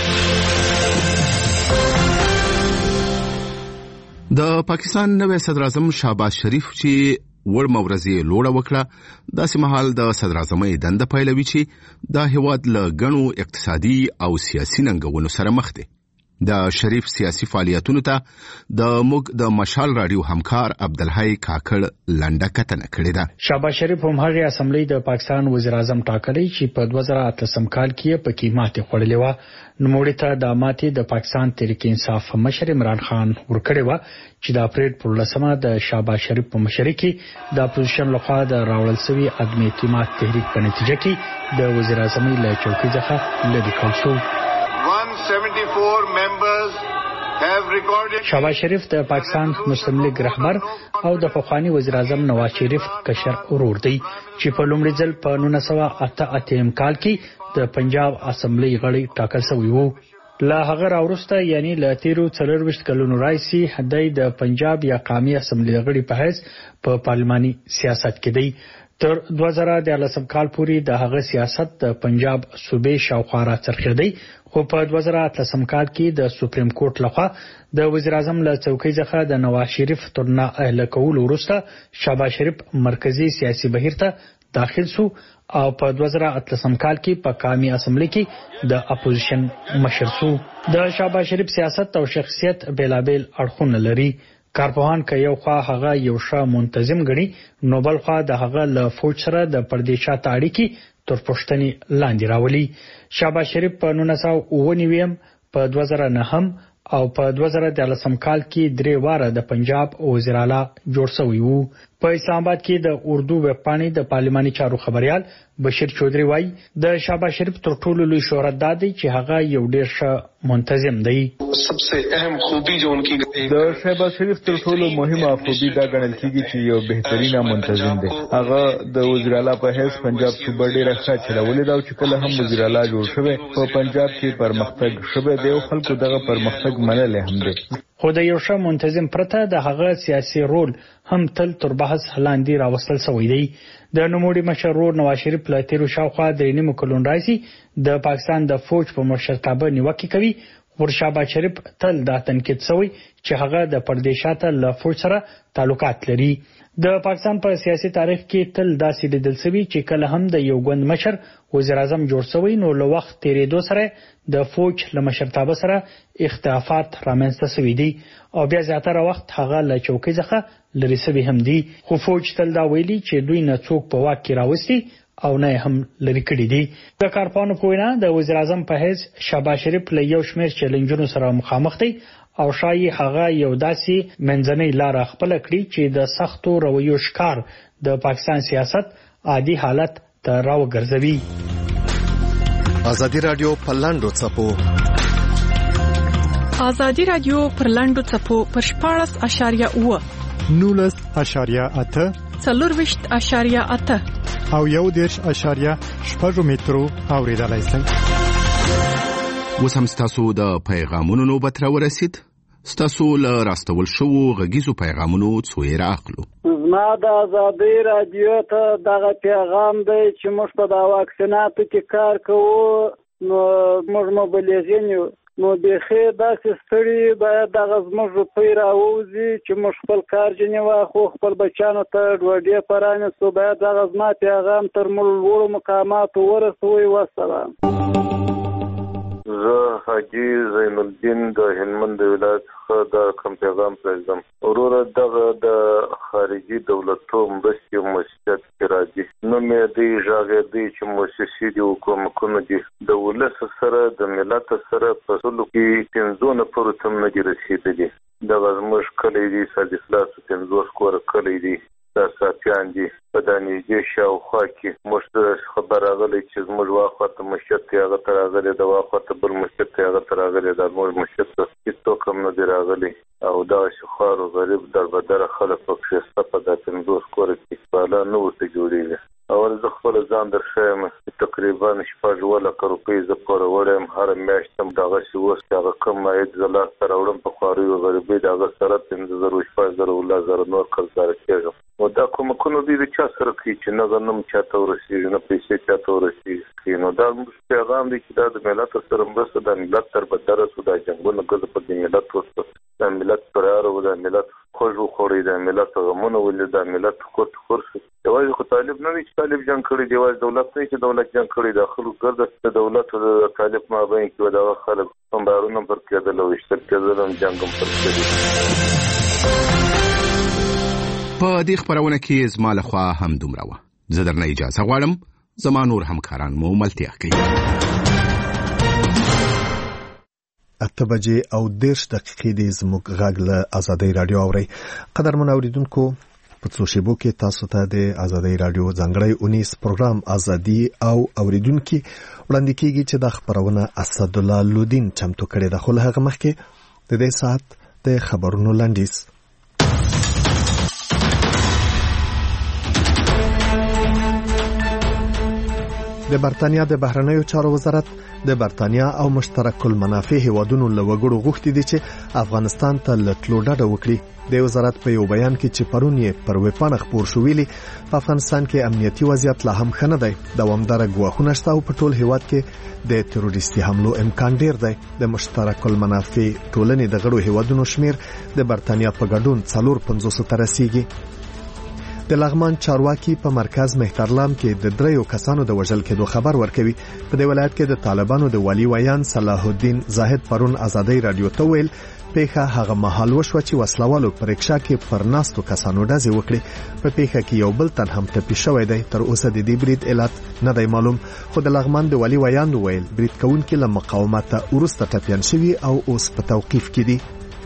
Speaker 10: د پاکستان نوی صدر اعظم شهباز شریف چې ور مورزي لوړه وکړه داسې مهال د صدر اعظمۍ دنده پیلوي چې د هیواد له غنو اقتصادي او سیاسي ننګونو سره مخ دي. د شریف سیاسي فعالیتونو ته د موږ د مشال رادیو همکار عبدالحی کاکړ لنډه کتنه کړې ده.
Speaker 11: شهباز شریف هم هغه اسمبلی د پاکستان وزیر اعظم ټاکلی چې په دوه زره اتلسم کال کې په کې ماتې خوړلې و. نوموړي ته د ماتې د پاکستان تحریک انصاف مشر عمران خان ورکړی و چې د اپریل پر لسمه د شهباز شریف په مشرۍ کې د اپوزیشن لخوا د راوړل شوی عدم اعتماد تحریک په نتیجه کې د وزیر اعظم له چوکۍ څخه لرې کړل شو. شهباز شریف د پاکستان مسلم لیگ رهبر او د پخوانی وزیر اعظم نواز شریف کشر ورور دی چې په لومړي ځل په نولس سوه اته اتیا کال کې د پنجاب اسمبلی غړی ټاکل شوی وو. له هغه راوروسته یعنی له تیرو څلورویشت کلونو راځي هدای د پنجاب یا قومي اسمبلی غړي په حیث په پارلماني سیاست کې دی. تر دوه زره دیارلسم کال پورې د هغه سیاست د پنجاب صوبې شاوخوا راڅرخېدی، خو په دوه زره اتلسم کال کې د سپریم کورټ لخوا د وزیر اعظم له چوکۍ څخه د نواز شریف تر نه اهله کولو وروسته شهباز شریف مرکزی سیاسي بهیر ته داخل شو او په دوه زره اتلسم کال کې په قومي اسمبلی کې د اپوزیشن مشر شو. د شهباز شریف سیاست او شخصیت بیلابیل اړخونه لري. کارپوهان که یو خوا هغه یو ښه منتظم غني، نو بل خوا د هغه له فوج سره د پردیشات اړیکې تر پوښتنې لاندې راولي. شهباز شریف په نولس سوه اووه نوي په دوه زره نهم او په دوه زره دیارلسم کال کې درې واره د پنجاب وزیر اعلی جوړ شوی وو. په اسلام آباد کې د اردو ویبپاڼې د پارلماني چارو خبريال بشیر چودري وایي د شهباز شریف تر ټولو لوی شهرت دا دی چې هغه یو ډیر ښه منتظم دی.
Speaker 13: सबसे अहम खूबी जो उनकी
Speaker 14: د شهباز شریف تر ټولو مهمه خوبي دا ګڼل کېږي چې یو بهترینه منتظم دی. هغه د وزیر اعلی په حیث پنجاب صوبه ډیره ښه چلولې ده او چې کله هم وزیر اعلی جوړ شوی په پنجاب کې پرمختګ شوی دی او خلکو دغه پرمختګ منلې هم دی.
Speaker 11: خو د یو ښه منتظم پرته د هغه سیاسي رول هم تل تر بحث لاندې راوستل شوی دی. د نوموړي مشر ورور نواز شریف له تیرو شاوخوا درې نیمو کلونو راځي د پاکستان د فوج په مشرتابه نیوکې کوي. ور شهباز شریف تل دا تنقید شوی چې هغه د پردیشاته له فوج سره تعلقات لري. د پاکستان په سیاسي تاریخ کې تل داسې لیدل شوی چې کله هم د یو ګوند مشر وزیر اعظم جوړ شوی نو له وخت تیریدو سره د فوج له مشرتابه سره اختلافات رامنځته شوي دي او بیا زیاتره وخت هغه له چوکۍ څخه لرې شوي هم دي. خو فوج تل دا ویلي چې دوی نه څوک په واک کې راوستي او نه هم لرې کړي دي. د کارپوهانو په وینا د وزیر اعظم په حیث شهباز شریف له یو شمېر چیلنجونو سره مخامخ دی او شایي هغه یو داسې منځنۍ لاره خپله کړي چې د سختو رویو ښکار د پاکستان سیاست عادي حالت ته راوګرځوي.
Speaker 1: ازادي رادیو په لاندو څپو
Speaker 6: ازادي رادیو پر لاندو څپو پر شپاړس اشاریه اوه
Speaker 7: نولس اشاریه اته
Speaker 6: څلورویشت اشاریه اته
Speaker 7: او یو دیرش اشاریه شپږ مترو اوریدلای شئ.
Speaker 10: اوس هم ستاسو د پیغامونو نوبت راورسید. ستاسو له راستول شوو غږیزو پیغامونو څو یې راخلو.
Speaker 15: زما د ازادي رادیو ته دغه پیغام دی چې موږ په د واکسیناتو کې کار کوو نو موږ مبلغین یو نو بیخي داسې ستړي باید دغه زموږ روپۍ راووځي چې موږ خپل کار ځینې واخلو خپل بچیانو ته ډوډۍ پرانیستو. باید دغه زما پیغام تر موږ لوړو مقاماتو ورسوي. وسلام.
Speaker 16: زه حاجي زین الدین د هلمند ولایت څخه د کوم پیغام پرېږدم. وروره دغه د خارجي دولتو مرستې او موسسات کې راځي نو مې دی ژغې دی چې موسسې دي حکومتونه دي د ولس سره د ملت سره په سلو کې پنځونه پورې تم نه دي رسېدلي. دغه زموږ کلی دي سادسلاس پنځوس کور کلی دي دا ساتیان دي په دا نږدې شاوخوا کې موږ خبر راغلی چې زموږ واخواته مشهد ته هغه ته راغلی د واخواته بل مشهد ته هغه ته راغلی دا زموږ مشهد ته هېڅوک هم نه دی راغلی او دغسې خوار و غریب دربدره خلک پکښې شته په دا پنځوس کوره کې بالا نه ورته جوړېږي. اول زه خپله ځان در ښیم تقریبا شپږ اووه لکه روپۍ زه پوره وړی یم. هره میاشت هم دغسې اوس چې هغه کوم عاید زه لاسته راوړم په خوارۍ و غریبۍ د هغه سره پنځه زره شپږ زره اوله زره نور قرضداره کېږم. نو دا کومکونه دوی د چا سره کوي چې نه غنم چاته ورسېږي نه پیسې چاته ورسېږي. نو دا پیغام دی چې دا د ملت سره مرسته دا ملت تربدره شو دا جنګونه ګزه په دې ملت وسته دا ملت پراره و دا ملت خوږ وخوړی دا ملت غمونه ولي دا ملت خور خور شو. یوازې خو طالب نه دی چې طالب جنګ کړی دی یوازې دولت نه چې دولت جنګ کړی دا خلک ګرده د دولت او د طالب مابین کې دغه خلک بمبارونه پر کېدل او اشتر کېدل هم جنگ هم پر کېدل.
Speaker 10: په دې خبرونه کې زما لخوا هم دومره وه. زه درنه اجازه غواړم، زما نور همکاران مو ملتیا کوي.
Speaker 1: اته بجې او دېرش دقیقې دې زموږ غږ له ازادۍ راډیو اورئ. قدرمن اوریدونکو، په څو شیبو کې تاسو ته د ازادۍ راډیو ځانګړی اونیز پروګرام ازادي او اوریدونکو وړاندې کیږي چې د خبرونه اسدالله لودین چمتو کړي ده. خو له هغه مخکې د دې ساعت د خبرونو لنډیز. د برتانیا د بهرنیو چارو وزارت د برتانیا او مشترک المنافع هیوادونو له وګړو غوښتي دي چې افغانستان ته لټلو ډډه وکړي. د وزارت په یو بیان کې چې پرون یې پر ویبپاڼه خپور شو ویلي په افغانستان کې امنیتي وضعیت لا هم ښه نه دی. دوامداره ګواښونه شته او په ټول هیواد کې د تروریستي حملو امکان ډیر دی. د مشترک المنافع ټولنې د غړو هیوادونو شمیر د برتانیا په ګډون څلور پنځوس ته رسیږي. د لغمان چارواکي په مرکز مهترلام کې د دریو کسانو د وژل کېدو خبر ورکوي. په دې ولایت کې د طالبانو د والی ویان صلاح الدین زاهد پرون ازادۍ رادیو ته ویل پیښه هغه مهال وشوه چې وسلوالو په رکشا کې پر ناستو کسانو ډزې وکړي. په پیښه کې یو بل تن هم ټپي شوی دی. تر اوسه د دې برید علت نه دی معلوم، خو د لغمان د والی ویان ویل برید کوونکي له مقاومته وروسته ټپیان شوي او اوس په توقیف کې دي.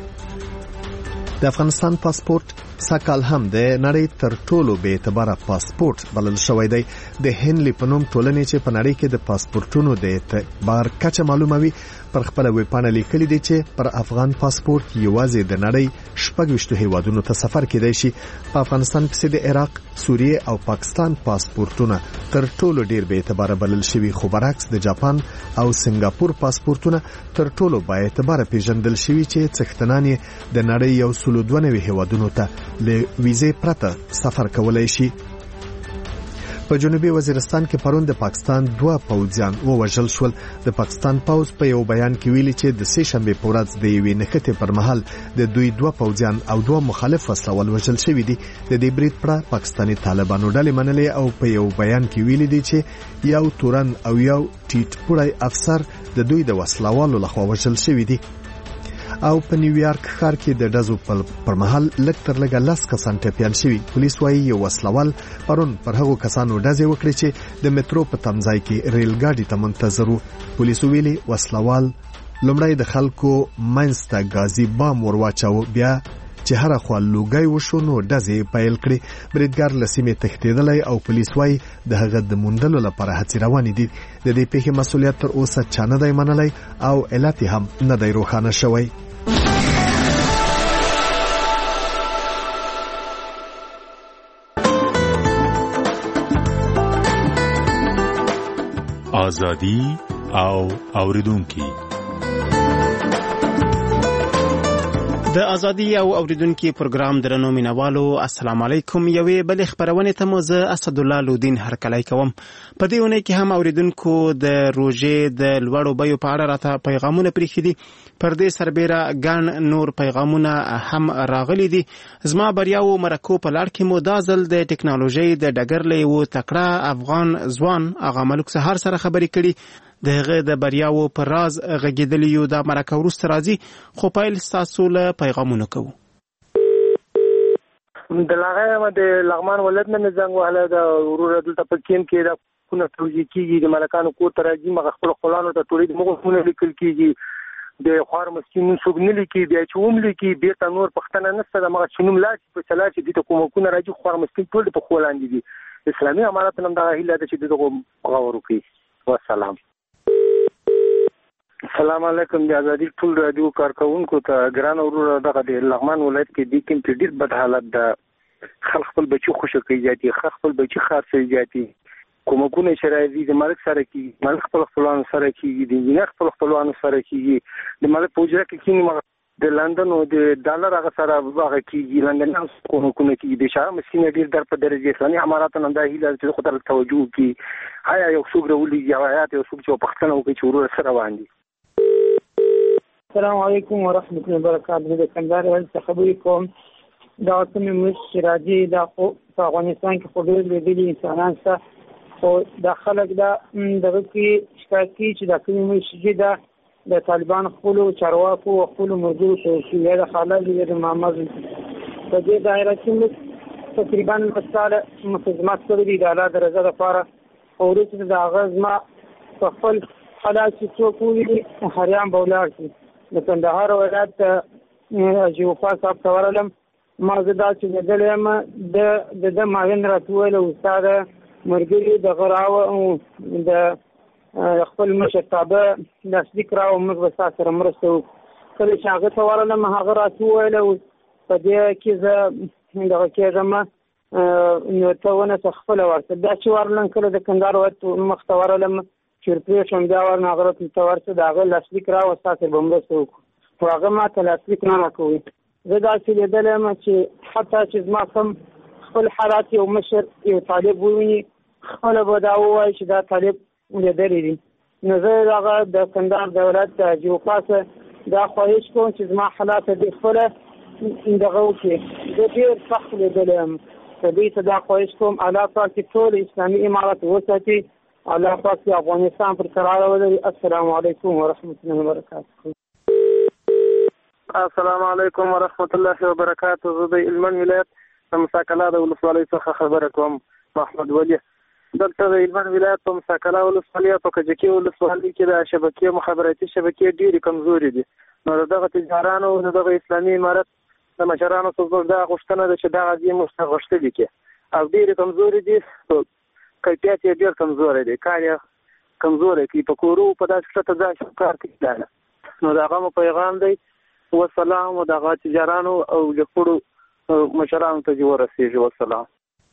Speaker 1: د افغانستان پاسپورت سکال هم د نړۍ تر ټولو بې اعتباره پاسپورت بلل شوی دی. د هنلي په نوم ټولنې چې په نړۍ کې د پاسپورتونو د اعتبار کچه معلوموي پر خپل ویبپاڼه لیکلي دي چې پر افغان پاسپورت یوازې د نړۍ شپږ ویشتو هیوادونو ته سفر کېدای شي. په افغانستان پسې د عراق، سوریې او پاکستان پاسپورتونه تر ټولو ډیر بې اعتباره بلل شوي، خو برعکس د جاپان او سنگاپور پاسپورتونه تر ټولو با اعتباره پیژندل شوي چې څښتنان یې د نړۍ یو سل دوه نوي هیوادونو ته له ویزې پرته سفر کولای شي. په جنوبي وزیرستان کې پرون د پاکستان دوه پوځیان ووژل شول. د پاکستان پوځ په یو بیان کې ویلي چې د سې شنبې په ورځ د یوې نښتې پر مهال د دوی دوه پوځیان او دوه مخالف وسلوال وژل شوي دي. د دې برید پر پاکستاني طالبانو ډلې منلې او په یو بیان کې ویلي دي چې یو تورن او یو ټیټ پوړی افسر د دوی د وسلوالو لخوا وژل شوي دي. او په نیویارک ښار کې د ډزو پر مهال لږ تر لږه لس کسان ټپیان شوي. پولیس وايي یو وسلوال پرون پر هغو کسانو ډزې وکړې چې د میټرو په تمځای کې ریل ګاډي ته منتظر وو. پولیسو ویلي وسلوال لومړی د خلکو منځ ته ګازي بام ورواچاوه، بیا چې هر خوا لوګي وشو نو ډزې پیل کړې. بریدګر له سیمې تښتېدلی او پولیس وايي د هغه د موندلو لپاره هڅې روانې دي. د دې پیښې مسؤلیت تر اوسه چا نه دی منلی او علت هم نه دی روښانه شوی.
Speaker 7: ازادي او اوریدونکو
Speaker 17: د ازادي او اوریدونکو پروګرام درنو مینوالو، السلام علیکم. یوې بلې خبرونه ته مو زه اسدالله لودین هرکلی کوم. په دې ونه کې هم اوریدونکو د روژې د لوړو بیو په اړه راته پیغامونه پریښي دي. پر دې سربېره ګڼ نور پیغامونه هم راغلي دي. زما بریاو مرکو په لړ کې مو دا ځل د ټکنالوژي د ډګر له یو تکړه افغان ځوان اغا ملک سهار سره خبرې کړي. د هغه د بریاو پر راز غږیدلی یو د مرکه وروسته راځي، خو پیل ستاسو له پیغامونو کوو.
Speaker 18: د لغه د لغمان ولادت نه زنګ وهله د ورور دلته په کیم کې د کونه توجی کیږي، د ملکانو کور ته راځي، مغه خپل خپلانو ته ټولې مغونه لیکل کیږي، د خوار مسکینون څوک نه لیکي، بیا چې هم لیکي بیا ته نور پښتنه نشته، د مغه شنوم لا چې په چلا چې د کومکونه راځي خوار مسکین ټول په خولاندې دي. اسلامي امارات نن دا هیله ده چې دغه غوړو کوي. والسلام. السلام علیکم. د ازادي ټول رادیو کارکونکو ته ګران اورور دغه د لغمان ولایت کې د کوم ډیر بد حالت ده. خلک خپل بچي خوشو کوي جاتي، خپل بچي خاصه جاتي، کومکونه شرایي د ملک سره کې، ملک خپل خپلوان سره کې، د انجینر خپل خپلوان سره کې، د ملک پوجا کې کې د لندن او د ډالر هغه سره هغه کې لندن کومکونه کې د شاه مسکین ډیر در په درجه اسلامي امارات نن دا هیله چې خطر توجه کې آیا یو څوک راولي یا آیات یو څوک چې پښتنه وکړي چې ورور سره روان دي.
Speaker 19: السلام علیکم ورحمۃ اللہ وبرکاتہ. د کندهار ولایت خبرې کوم. دا کومې مش راځي د افغانستان کې خو ډېر لوی انسانان سره خو د خلک دا دغه کې شکایت کوي چې دا کومې مش دا د طالبان خپل چارواکو او خپل ملګرو ته چې د خالد د محمد په دې دایره کې تقریبا مساله مخدمات کړې د اعلی درجه لپاره او ورته د اغاز ما په خپل حالات چې څوک وي هریان بولار شي د کندهار ولایت جوفا صاحب تورلم ما زدا چې دلم د د ماوین راتول او استاد مرګري د غراو او د خپل مشتابه تصدیق راو موږ به سره مرسته کله چې هغه تورلم هغه راتول او په دې کې زه دغه کېږم نو ته ونه خپل ورته دا چې ورلن کله د کندهار ولایت مختورلم چیرته شم دا ورنه هغه ته ورته دا غل تصدیق راو ساتي بمرسته هغه ما ته تصدیق نه راکوي زه دا چې لیدلم چې حتی چې زما کوم خپل حالات یو مشر یو طالب وویني خپله به دا ووایي چې دا طالب لیدلی دي نو زه دغه د کندهار د ولایت د جوفا څخه دا خواهش کوم چې زما حالات دې خپله دغه وکړي زه ډېر سخت لیدلی یم که دوی ته دا خواهش کوم الله پاک چې ټول اسلامي امارت وساتي الله پاک چې افغانستان پر قرار ولري. السلام علیکم ورحمة الله وبرکاته.
Speaker 18: السلام علیکم ورحمت الله وبرکاته. زه د هلمند ولایت د مساکلا د ولسوالۍ څخه خبره کوم. محمد ولی دلته د هلمند ولایت په مساکلا ولسوالۍ په کجکي ولسوالۍ کې د شبکې مخابراتي شبکې ډېرې کمزوري دي. نو دغه تجارانو دغه اسلامي امارت د مشرانو څخه دا غوښتنه ده چې دغه دې موږ غوښتلي کې او ډېرې کمزوري دي، کیفیت یې ډېر کمزوری دی، کار یې کمزوری کوي، په کورو په داسې کښته ځای کار کوي. نو د هغه مو پیغام دی والسلام و دغه تجارانو او جخړو مشرانو ته دې ورسېږي. والسلام.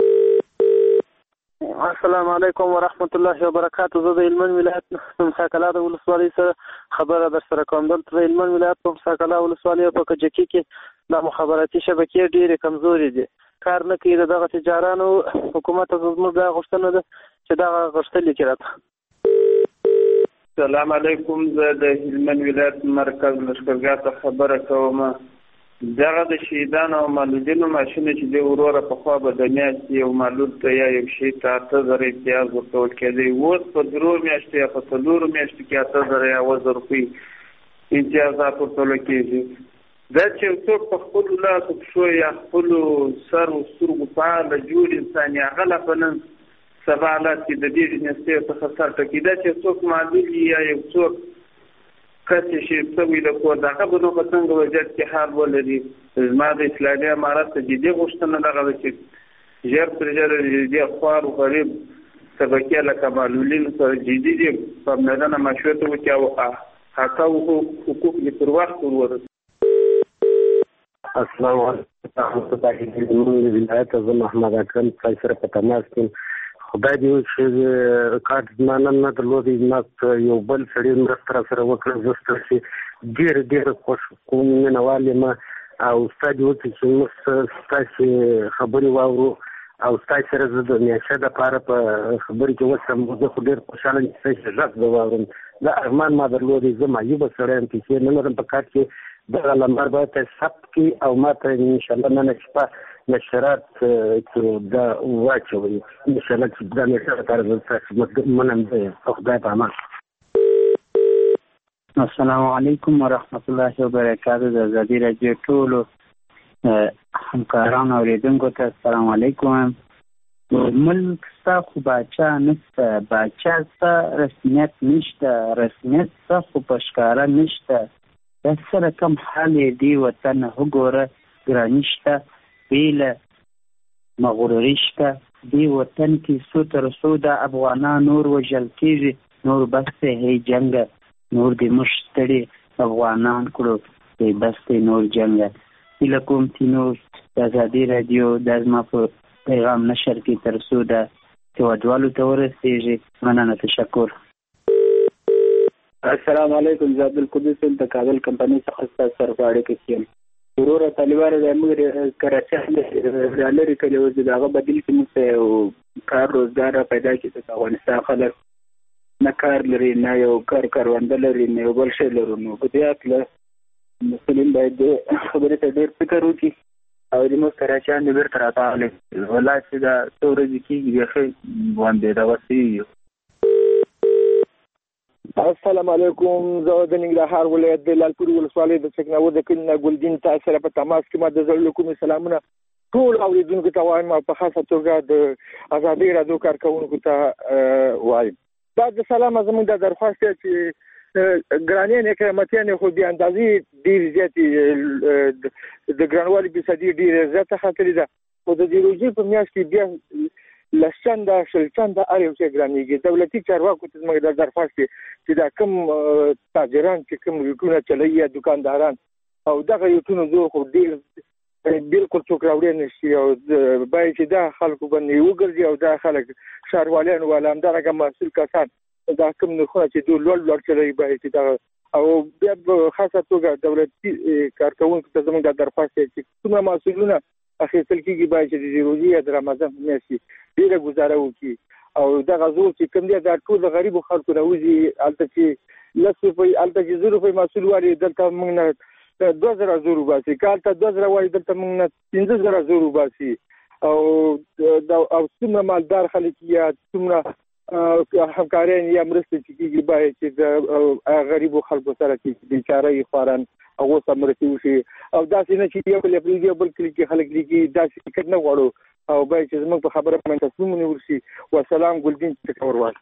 Speaker 18: السلام علیکم ورحمت الله وبرکاته. زه د هلمند ولایت په مساکلا د ولسوالۍ سره خبره در سره کوم. دلته د هلمند ولایت په مساکلا ولسوالۍ په کجکي کې د مخابراتي شبکې ډېرې کمزوري دي، کار نه کوي. د دغه تجارانو حکومت ته زموږ دا غوښتنه ده چې دغه غوښتلي کړي راته.
Speaker 20: السلام علیکم. زه د هلمند ولایت مرکز لښکرګاه څخه خبره کوم. دغه د شهیدانو او معلولینو معاشونه چې دی وروره پخوا به د میاشتې یو معلول ته یا یو شهید ته اته زره امتیاز ورکول کېدی، اوس په درو میاشتو یا په څلورو میاشتو کې اته زره یا اووه زره روپۍ امتیازات ورکول کېږي. دا چې څوک په خپلو لاسو پښو یا خپلو سر و سترګو فعاله جوړ انسان یا هغه لا په نن سبا حالات کې د دې نستې څخه سر ټکي. دا چې څوک معلول یا یو څوک کس چې شي سوي د کور دغه به نو په څنګه وضعیت کې حال ولري. زما د اسلامي امارت ته جدي غوښتنه دغه ده چې ژر تر ژره دې خوار و غریب طبقې لکه معلولین سره جدي دي پاملرنه مشروع ته وکړي او حق او حقوق یې پر وخت ورورسوي.
Speaker 21: السلام علیکم. د ولایت زه محمد اکرم تاسو سره په تماس کې خدای دې چې کارت زما نن نه درلودی، ما یو بل سړي مرسته را سره وکړه. زه ستاسو چې ډېر ډېر خوش کوم مینوال یم او ستا دې وکړي چې موږ ستاسو خبرې واورو او ستاسو سره زه د میاشتې دپاره په خبرې کې وسم. زه خو ډېر خوشحاله یم چې ستاسو غږ به واورم. دا ارمان ما درلودی. زه معیوبه سړی یم، پیسې نه لرم په کار کې. دغه لمبر باید ته ثبت کړي او ما ته انشاءالله نن شپه نشرات کې دا واچوي انشاءالله چې دا مې سره کار زه تاسو منم دی. خدای په امان.
Speaker 22: السلام علیکم ورحمت الله وبرکاته. د ازادي راډیو ټولو همکارانو اوریدونکو ته السلام علیکم. ملک ستا خو باچا نشته، باچا ستا رسمیت نشته، رسمیت ستا خو په ښکاره نشته. دا سره کم حال یې دی وطن وګوره، ګراني شته، بیله مغروري شته. دی وطن کې څو تر څو د افغانان نور وژل کېږي، نور بس دی هی جنګه، نور دې موږ ستړي افغانان کړو، دی بس دی نور جنګه. هیله کوم چې نور د ازادي راډیو دا زما په پیغام نشر کې تر څو د هېوادوالو ته ورسېږي. مننه، تشکر.
Speaker 23: السلام علیکم. زه عبدالقدوس یم د کابل کمپنۍ څخه ستاسو سره په اړیکه کې یم. وروره طالبانو د موږ کراچۍ را لرې کړی و، د هغه بدیل کې موږ ته یو کار روزګار را پیدا کړي. د افغانستان خلک نه کار لري، نه یو کار کارونده لري، نه یو بل شی لرو. نو په دې هکله مسؤلین باید دې خبرې ته ډېر فکر وکړي او زموږ کراچیان دې بېرته راته والله چې دا څو ورځې کېږي بیخي باندې دغه شوي یو.
Speaker 4: السلام علیکم. زه د ننګرهار ولایت د لالپورې ولسوالۍ د چکناو د کلي نه ګلدین تاسو سره په تماس کې ما د زړه کوم سلامونه ټول اوریدونکو ته وایم او په خاصه توګه د ازادي رادیو کارکونکو ته وایم. دا د سلام زموږ د درخواست چې ګرانې نه قیمتي خو بیا اندازې ډیر زیاتې د ګرانوالي په صدې ډیر زیاته خاطرې ده او د دیروجي په میاشت کې بیا لشنده شلچنده اړ یو څه ګرانېږي. دولتي چارواکو ته موږ د درخواست چې دا کم تاجران چې کم یوټونه چلوي یا دکانداران او دغه یوټونه زه خو ډیر بالکل څوک راوړي نشي او باید چې دا خلکو باندې وګرځي او دا خلک ښاروالان ولا همدغه مسؤل کسان دا کم نرخونه چې دوی لوړ لوړ چلوي باید چې دا او بیا په خاصه توګه دولتي کارکونکو ته زموږ د درخواست چې څومره مسؤلونه اخیستل کېږي باید چې د روژې یا د رمضان په میاشت کې ډېره ګزاره وکړي او دغه زور چې کوم دی دا ټول د غریبو خلکو نه وځي هلته چې لس روپۍ هلته چې زر روپۍ مسؤل وایي دلته موږ نه دوه زره زر وباسي که هلته دوه زره وایي دلته موږ نه پنځه زره زر وباسي او او څومره مالدار خلک یا څومره همکاریان یا مرستې چې کېږي باید چې د غریبو خلکو سره چې بیچاره یې خواران هغو سره مرستې وشي او داسې نه چې یو بل پرېږدي او بل کلي کې خلک لیکي داسې ټکټ نه غواړو او باید چې زموږ په خبره باندې تصمیم ونیول شي. والسلام. ګلدین ټکور.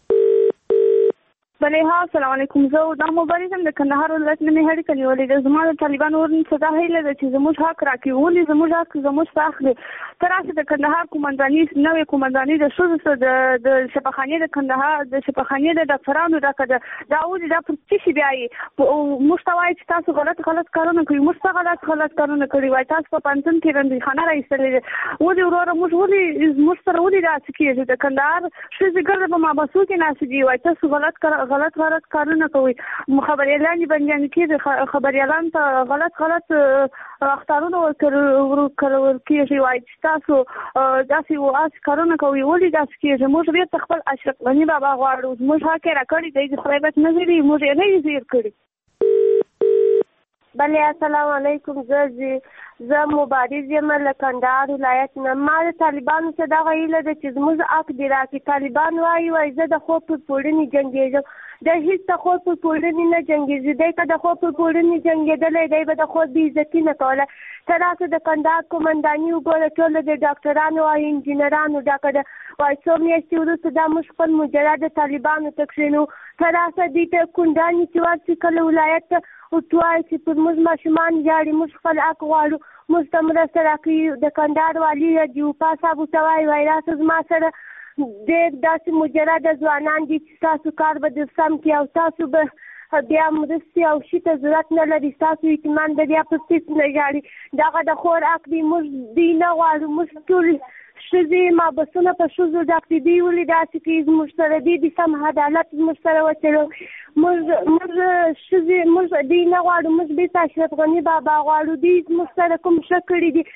Speaker 8: بله ها السلام علیکم. زه دا مبارزم د کندهار ولایت نه مې هړې کلیولې د زما د طالبانو ورن صدا هیله ده چې زموږ حق راکړي ولې زموږ حق زموږ څخه اخلي تر اوسه د کندهار کومنداني نوې کومنداني د ښځو د د شفاخانې د کندهار د شفاخانې د ډاکټرانو دا کده دا ولې دا پر څه شي بیاي موږ ته وایي چې تاسو غلط غلط کارونه کوي موږ ته غلط غلط کارونه کوي وایي تاسو په پنځم کې رندي خانه راځي ولې وروره موږ ولې موږ سره ولې راځي کېږي د کندهار ښځې ګرځي په مابسو کې ناسي دي وایي تاسو غلط غلط غلط کارونه کوي خبريالان باندې کې خبريالان ته غلط غلط اختارونه ورکول کېږي وایي تاسو داسې واس کارونه کوي ولې داسې کېږي موږ به خپل اشرف غنی بابا غواړو موږ حق راکړی دی خدای به نظری موږ یې نه زیر کړی.
Speaker 9: بله السلام علیکم. زه زه مبارز یم له کندهار ولایت نه. ما د طالبانو څخه دغه هیله ده چې زموږ حق دې راکړي. طالبان وایي وایي زه د خوب پر پوړنې جنګېږم د هېڅ د خوب پر پوړنې نه جنګېږي دی که د خوب پر پوړنې جنګېدلی دی به د خوب بې عزتي نه کوله. تر اوسه د کندهار کومنداني وګوره ټولو د ډاکټرانو او انجینرانو ډکه ده وایي څو میاشتې وروسته دا موږ خپل مجرد د طالبانو ته کښېنو. تر اوسه دوی ته کونډانې چې ورسي کله ولایت ته ورته وایي چې پر موږ ماشومان ژاړي موږ خپل حق غواړو موږ ته مرسته راکړي. د کندهار والي جیوپا صاحب ورته وایي وایي راسه زما سره ډېر داسې مجرده ځوانان دي چې تاسو کار به در سم کړي او تاسو به بیا مرستې او شي ته ضرورت نه لري ستاسو یتیمان به بیا په هېڅ نه ژاړي دغه د خور حق دی موږ دوی نه غواړو موږ ټول ښځې مابسونه په ښځو ډک دي دوی ولې داسې کوي زموږ سره دوی د سم عدالت زموږ سره وچلوي موږ موږ ښځې موږ دوی نه غواړو موږ بېرته اشرف غني بابا غواړو دوی زموږ سره کوم ښه کړي دي.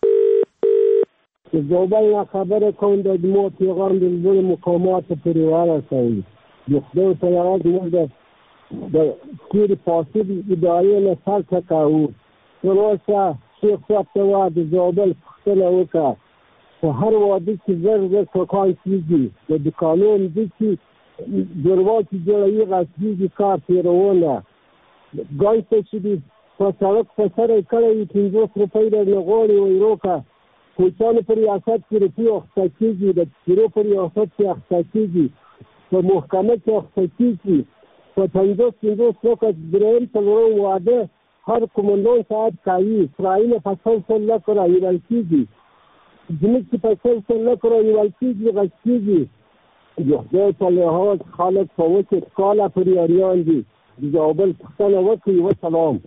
Speaker 21: که زوبل نه خبره کوم د مو پیغام د لوړ مقاماتو پورې ورسوي د خدای په یاد موږ د د تیرې فاسد ادارې نه سر ټکوو. تر اوسه شیخ صاحب ته وایه د زوبل پوښتنه وکړه په هر واده کې زر زر کسان کېږي د دوکانونو دي چې درواکې جوړوي غصبېږي کار تېرونه ګای ته چې دي په سړک په سر یې کړی وي پنځوس روپۍ درنه غواړي وایي روکه کوچانو په ریاست کې روپۍ اخیسته کېږي د پیرو په ریاست کې اخیسته کېږي په محکمه کې اخیسته کېږي په پنځوس پنځوس لکه درېیم څلورم واده هر کومندان ساعت کوي اسرائیل په سل سل لکه راویول کېږي زموږ چې په سل سل لکه راویول کېږي غږ کېږي د خدای په لحاظ خلک په وچه سکاله پورې اریان دي د زابل پوښتنه وکړي. وسلام.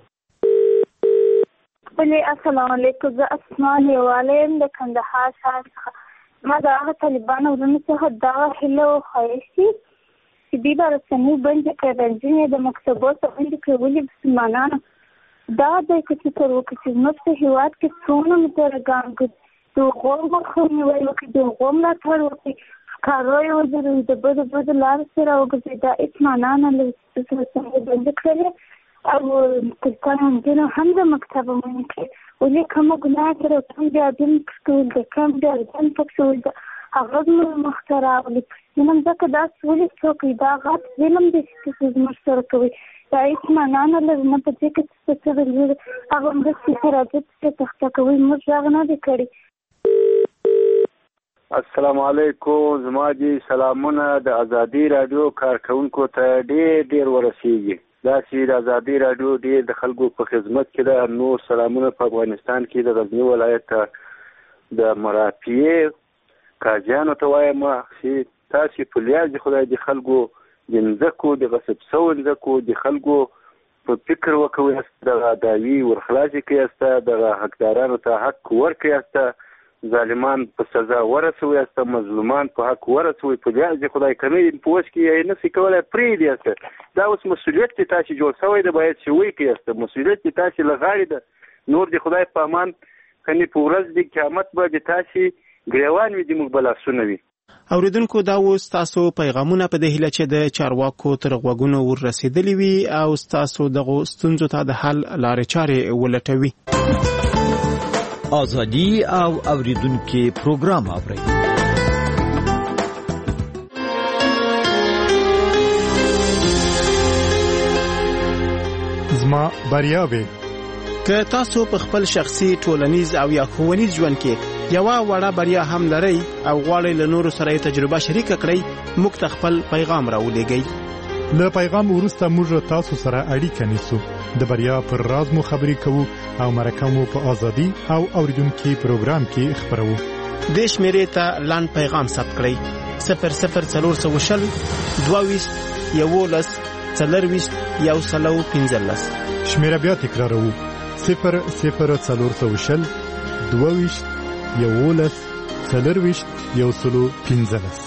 Speaker 8: بله السلام علیکم. زه اسماء لیواله یم د کندهار ښار څخه. ما د هغه طالبانو ورونو څخه دغه هیله وښایستې چې دوی به رسنۍ بندې کړي بنزین د مکتبو څخه بندې کړي ولې مسلمانانو دغه ځای کې فکر وکړي چې زموږ په هېواد کې څومره مترګان د هغو مخنیوی وکړي د هغو ملاتړ وکړي ښکارو یې وځړوي د بدو بدو لارو سره وګرځي دا هېڅ معنا نه لري چې رسنۍ بندې کړلې او کلتان همدنو هم د مکتب منې کړي ولې کومه ګناه کړې کم بیا دین پکې د کم بیا دین پکې هغه زموږ مخته راغلي ظلم ځکه دا ولې څوک دا غټ ظلم دی چې زموږ سره کوي دا هیڅ معنا نه لري نه په دې کې څه څه ویل هغه مرستې سره چې تخته کوي موږ هغه نه دي کړي.
Speaker 21: السلام علیکم زما دي سلامونه د ازادي رادیو کارکونکو ته ډېر ډېر ورسیږي. دا چې د ازادي رادیو ډېر د خلکو په خدمت کې ده. نور سلامونه په افغانستان کې د غزني ولایت د مرافعې قاضیانو ته وایم چې تاسې په لیاز خدای د خلکو د مځکو د غصب شوو مځکو د خلکو په فکر وکوئ، دغه دعوی ورخلاصې کړئ، دغه حقدارانو ته حق ورکړئ، ظالمان په سزا ورسوي، مظلومان په حق ورسوي. په لیاز خدای کنه په وس کې یې نشي کولای پرېږدي. دا اوس مسؤلیت چې تاسې جوړ شوی دی باید چې وایي کړئ، مسؤلیت چې تاسې له غاړې ده. نور د خدای په امان کني په ورځ د قیامت به د تاسې ګریوان وي د موږ بلاسونه وي.
Speaker 17: اوریدونکو دا اوس تاسو پیغامونه په دې هیله چې د چارواکو تر غوږونو ور رسیدلی وي او تاسو دغه ستونزو ته د حل لارې چارې ولټوي.
Speaker 3: ازادي او اوریدونکو پروګرام اوري.
Speaker 7: زما بریاوي
Speaker 17: که تاسو په خپل شخصي ټولنیز او یا ښوونیز ژوند کې یوه وړه بریا هم لرئ او غواړئ له نورو سره یې تجربه شریکه کړئ، موږ ته خپل پیغام راولېږئ.
Speaker 7: له پیغام وروسته موږ تاسو سره اړیکه نیسو، د بریا پر راز مو خبرې کوو او مرکه مو په ازادي او اوریدونکو پروګرام کې خبرو.
Speaker 17: د شمیرې ته لاند پیغام ثبت کړئ: صفر صفر څلور سوه شل دوه ویشت یولس څلرویشت یو سلو پنځلس.
Speaker 7: شمیره بیا تکراروو: صفر صفر څلور سوه شل دوه ویشت یولس څلرویشت یو سلو پنځلس.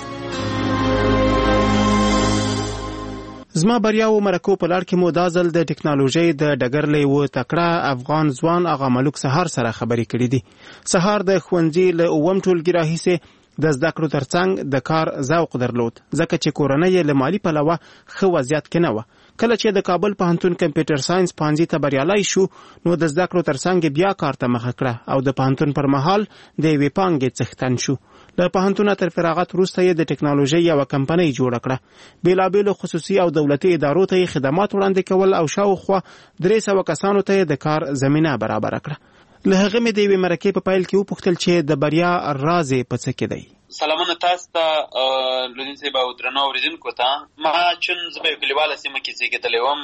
Speaker 17: زما بریاو مرکو په لار کې مو دا ځل د ټکنالوژي د ډګر له و تکړه افغان ځوان اغا ملک سهار سره خبرې کړې دي. سهار د ښوونځي له اووم ټولګي راهیسې د زده کړو ترڅنګ د کار ذوق درلود، ځکه چې کورنۍ له مالی پلوه ښه وضعیت کې نه وه. کله چې د کابل پوهنتون کمپیوټر ساينس پوهنځي ته بریالی شو نو د زده کړو ترڅنګ بیا کار ته مخه کړه او د پوهنتون پر مهال د یوې پانګې څښتن شو. له پوهنتونه تر فراغت وروسته یې د ټکنالوژۍ یوه کمپنۍ جوړه کړه. بېلابېلو خصوصي او دولتي ادارو ته یې خدمات وړاندې کول او شاوخوا درې سوه کسانو ته یې د کار زمینه برابره کړه. له هغه مې د یوې مرکې په پیل کې وپوښتل چې د بریا راز یې په څه کې دی.
Speaker 5: سلامونه تاسو ته لودین صاحب او درنو اوریدونکو ته. ما چون زه په کلیواله سیمه کې زیږېدلی وم،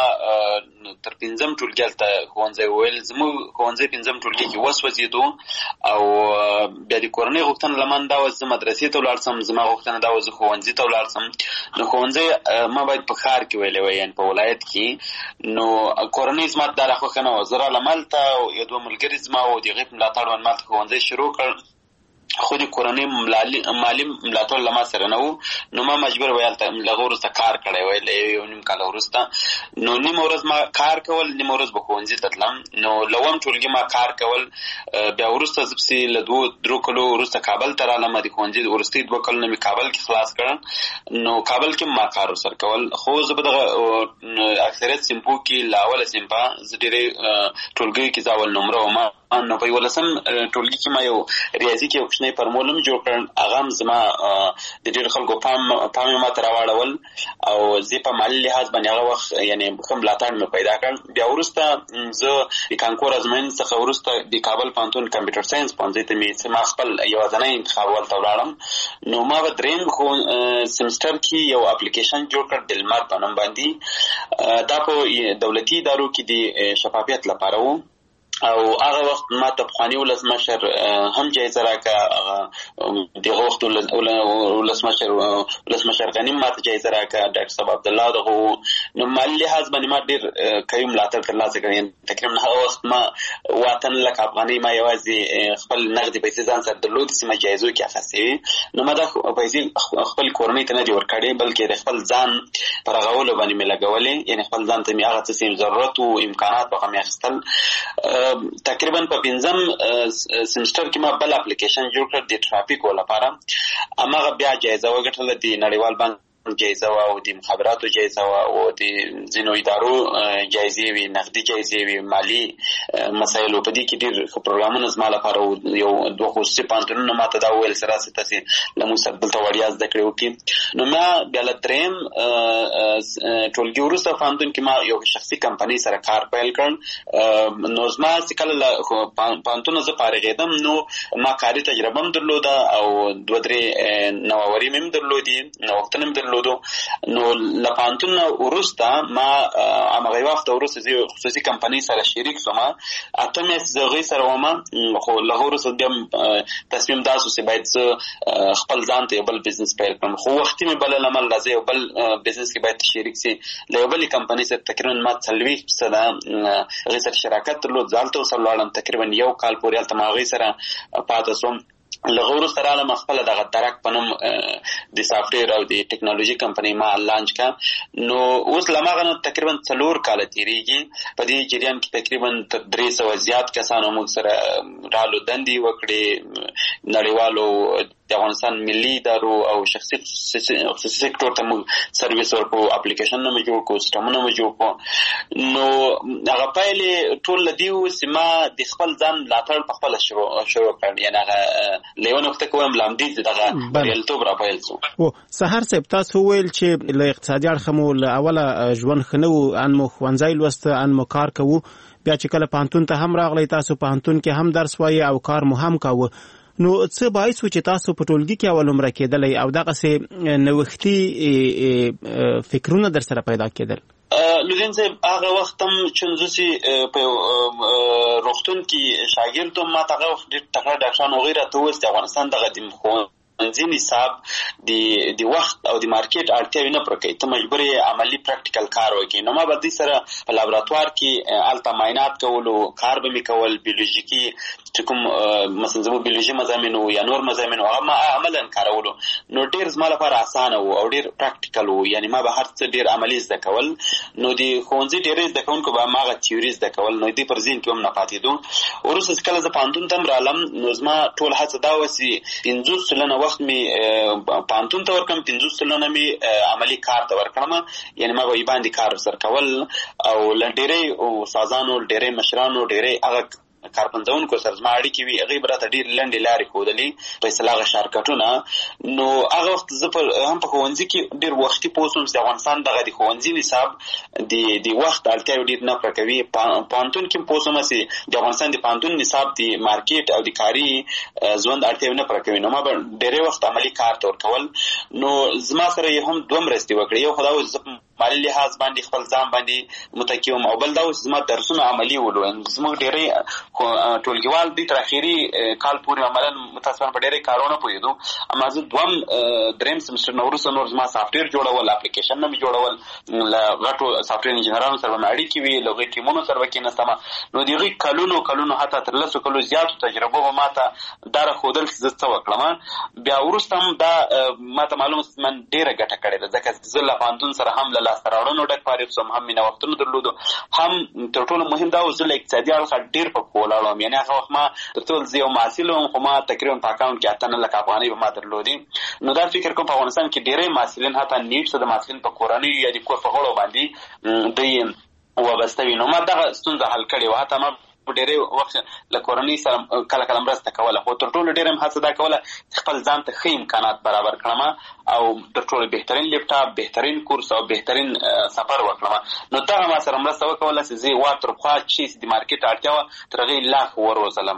Speaker 5: ما تر پنځم ټولګي هلته ښوونځی وویل. زموږ ښوونځی پنځم ټولګي کې وسوځېدو او بیا د کورنۍ غوښتنه له من دا وه زه مدرسې ته ولاړ سم، زما غوښتنه دا وه زه ښوونځي ته ولاړ سم. نو ښوونځی ما باید په ښار کې ویلی وی، یعنې په ولایت کې. نو کورنۍ زما دا راخوښه نه وه. زه رالم هلته یو دوه ملګري زما وو، د هغې په ملاتړ باندې ما هلته ښوونځی شروع کړ. خو د کورنۍ مالي ملاتړ له ما سره نه و، نو ما مجبور وی هلته له هغه وروسته کار کړی وی له یو نیم کاله وروسته. نو نیمه ورځ ما کار کول، نیمه ورځ به ښوونځي ته تلم. نو له اووم ټولګي ما کار کول. بیا وروسته زه پسې له دوو درو کلو وروسته کابل ته رالم. د ښوونځي د وروستي دوه کلونه مې کابل کې خلاص کړل. نو کابل کې ما کار ورسره کول. خو زه په دغه اکثریت سیمپو کې له اوله سیمپا زه ډېرې ټولګیو کې زه اول نمره وم. نو په یولسم ټولګي کې ما یو ریاضي کې یو کوچنی فارمول هم جوړ کړل. هغه هم زما د ډېرو خلکو پام پام یې ما ته راواړول او زه په مالي لحاظ باندې هغه وخت یعنې ښه ملاتړ مې پیدا کړ. بیا وروسته زه د کانکور ازموینې څخه وروسته د کابل پوهنتون کمپیوټر ساینس پوهنځي ته مې ما خپل یوازینی انتخاب ولته ولاړم. نو ما په درېیم سمسټر کې یو اپلیکیشن جوړ کړ د لمر په نوم باندې. دا په دولتي ادارو کې د شفافیت لپاره و او هغه وخت ما ته پخواني ولسمشر هم جایزه راکړه. دغه وخت ولسمشر ولسمشر غني ما ته جایزه راکړه، ډاکټر صاحب عبدالله دغه. نو مالي لحاظ باندې ما ډېر قوي ملاتړ ترلاسه کړی. تقریبا هغه وخت ما اوه اتن لک افغانۍ ما یوازې خپل نغدي پیسې ځان سره درلودې چې ما جایزو کې اخیستې وې. نو ما دا پیسې خپل کورنۍ ته نه دي ورکړې، بلکې د خپل ځان په رغولو باندې مې لګولې. یعنې خپل ځان ته مې هغه څه چې ضرورت و امکانات هغه مې اخیستل. تقریبا په پنځم سمسټر کې ما بل اپلیکیشن جوړ کړ د ټرافیکو لپاره. هماغه بیا جایزه وګټله د نړیوال بانک جایزه او د مخابراتو جایزه او د ځینو ادارو جایزې وي، نقدي جایزې وي، مالی مسایل په دې کې ډېر پروګرامونه زما لپاره یو دوه خصوصي پوهنتونونه ماته دا وویل چې راسئ تاسې له موږ سره دلته وړیا زده کړې وکړي. نو ما بیا له درېیم ټولګي وروسته پوهنتون کې ما یو شخصي کمپنۍ سره کار پیل کړ. نو زما چې کله له پوهنتونه زه فارغېدم نو ما کاري تجربه هم درلوده او دوه درې نوآوري مې هم درلودې، نوښتونه مې درلودو. نو له پوهنتون وروسته ما همغه وخت وروسته زه خصوصي کمپنۍ سره شریک شوم. اته میاشتې زه هغوی سره وم، خو له هغه وروسته بیا تصمیم دا شو چې باید زه خپل ځان ته یو بل بزنس پیل کړم. خو وختي مې بلل عمل راځي یو بل بزنس کې باید شریک سي. له یو بلې کمپنۍ سره تقریبا ما څلوېښت فیصده هغې سره شراکت درلود. زه هلته ورسره لاړم تقریبا یو کال پورې هلته ما هغوی سره پاته شوم. له هغه وروسته رالم خپله دغه درک په نوم د سافټویر او د ټکنالوژي کمپنۍ ما لانچ کړه. نو اوس له هماغه نه تقریبا څلور کاله تېرېږي. په دې جریان کې تقریبا تر درې سوه زیات کسانو موږ سره رالو دندې وکړې. نړیوالو د افغانستان ملي ادارو او شخصي خصوصي سکتور ته موږ سرویس ورکړو، اپلیکیشنونه مې جوړ کړو، سیسټمونه مې جوړ کړو. نو هغه پایلې ټول له دې وو چې ما د خپل ځان ملاتړ په خپله شروع کړ. یعنې هغه له یوه نقطه که وایم له همدې دغه بریالیتوب را پیل شو.
Speaker 17: سهار صاحب تاسو وویل چې له اقتصادي اړخه مو له اوله ژوند ښه نه و، ان مو ښوونځی لوسته، ان مو کار کوو. بیا چې کله پوهنتون ته هم راغلی تاسو پوهنتون کې هم درس وایي او کار مو هم کاوه. نو څه باعث و چې تاسو په ټولګي کې اول عمره کېدلی او دغسې نوښتي فکرونه در سره پیدا کېدل؟
Speaker 5: لودین صاحب هغه وخت هم چې زه چې په روغتون کې شاګرد وم، ما ته هغه وخت ډېر تکړه ډاکټران هغوی راته وویل چې افغانستان دغه د ښوونځي نصاب د د وخت او د مارکیټ اړتیاوې نه پوره کوي، ته مجبور یې عملي پراکټیکل کار وکړي. نو ما به دوی سره په لابراتوار کې هلته معاینات کولو، کار به مې کول، بیولوژیکي چې کوم مثلا زموږ بیولوژي مضامین وو یا نور مضامین وو هغه ما عملا کارولو. نو ډېر زما لپاره اسانه وو او ډېر پراکټیکل وو، یعنې ما به هر څه ډېر عملي زده کول. نو د ښوونځي ډېری زده کوونکو به هماغه تیوري زده کول، نو دوی پر ذهن کې هم نه پاتېدو. وروسته چې کله زه پوهنتون ته هم رالم نو زما ټول هڅه دا وه چې پنځوس سلنه وخت مې پوهنتون ته ورکړم، پنځوس سلنه مې عملي کار ته ورکړم. یعنې ما به یې باندې کار ورسره کول او له ډېری استادانو، ډېری مشرانو، ډېری هغه کارپنځونکو سره زما اړیکې وي، هغوی به راته ډېرې لنډې لارې ښودلې په اصطلاح هغه شارکټونه. نو هغه وخت زه هم په ښوونځي کې ډېر وختي پوه شوم چې افغانستان دغه د ښوونځي نصاب د د وخت اړتیاوې ډېر نه پوره کوي. پوهنتون کې هم پوه شوم چې د افغانستان د پوهنتون نصاب د مارکیټ او د کاري ژوند اړتیاوې نه پوره کوي. نو ما به ډېری وخت عملي کار ته ورکول. نو زما سره یې هم دوه مرستې وکړې. یو خو دا و چې زه مالي لحاظ باندې خپل ځان باندې متکي وم، او بل دا و چې زما درسونه عملي ولو. زموږ ډېری ټولګیوال دوی تر اخري کال پورې عملا متاسفانه په ډېری کارو نه پوهېدو. اما زه دوهم درېیم سمسټر نه وروسته نور زما سافټویر جوړول، اپلیکیشنونه مې جوړول، له غټو سافټویر انجینرانو سره به مې اړیکې وي، له هغوی ټیمونو سره به کېناستم. نو د هغوی کلونو کلونو حتی تر لسو کلو زیاتو تجربو به ما ته دا راښودل چې زه څه وکړم. بیا وروسته هم دا ما ته معلومه شوه من ډېره ګټه کړې ده، ځکه زه له پوهنتون سره هم له لاسته راوړنو ډک فارغ شوم، هم مې نوښتونه درلودو، هم تر ټولو مهم دا و زه له اقتصادي اړخه ډېر په پښو ولاړ وم. یعنې هغه وخت ما تر ټولو زه یو محصل وم، خو ما تقریبا په اکاونټ کې اته نه لکه افغانۍ به ما درلودې. نو دا فکر کوم په افغانستان کې ډېری محصلین حتی نیټ څه د محصلین په کورنیو یا د کور په غړو باندې دوی وابسته وي. نو ما دغه ستونزه حل کړې وه. حتی ما ډېری وخت له کورنۍ سره کله کله مرسته کوله، خو تر ټولو ډېره مې هڅه دا کوله چې خپل ځان ته ښه امکانات برابر کړم او تر ټولو بهترین لیپټاپ، بهترین کورس او بهترین سفر وکړم. نو دغه ما سره مرسته وکوله چې زه وا تر پخوا چې د مارکیټ اړتیا وه تر هغې لا ښه وروزلم.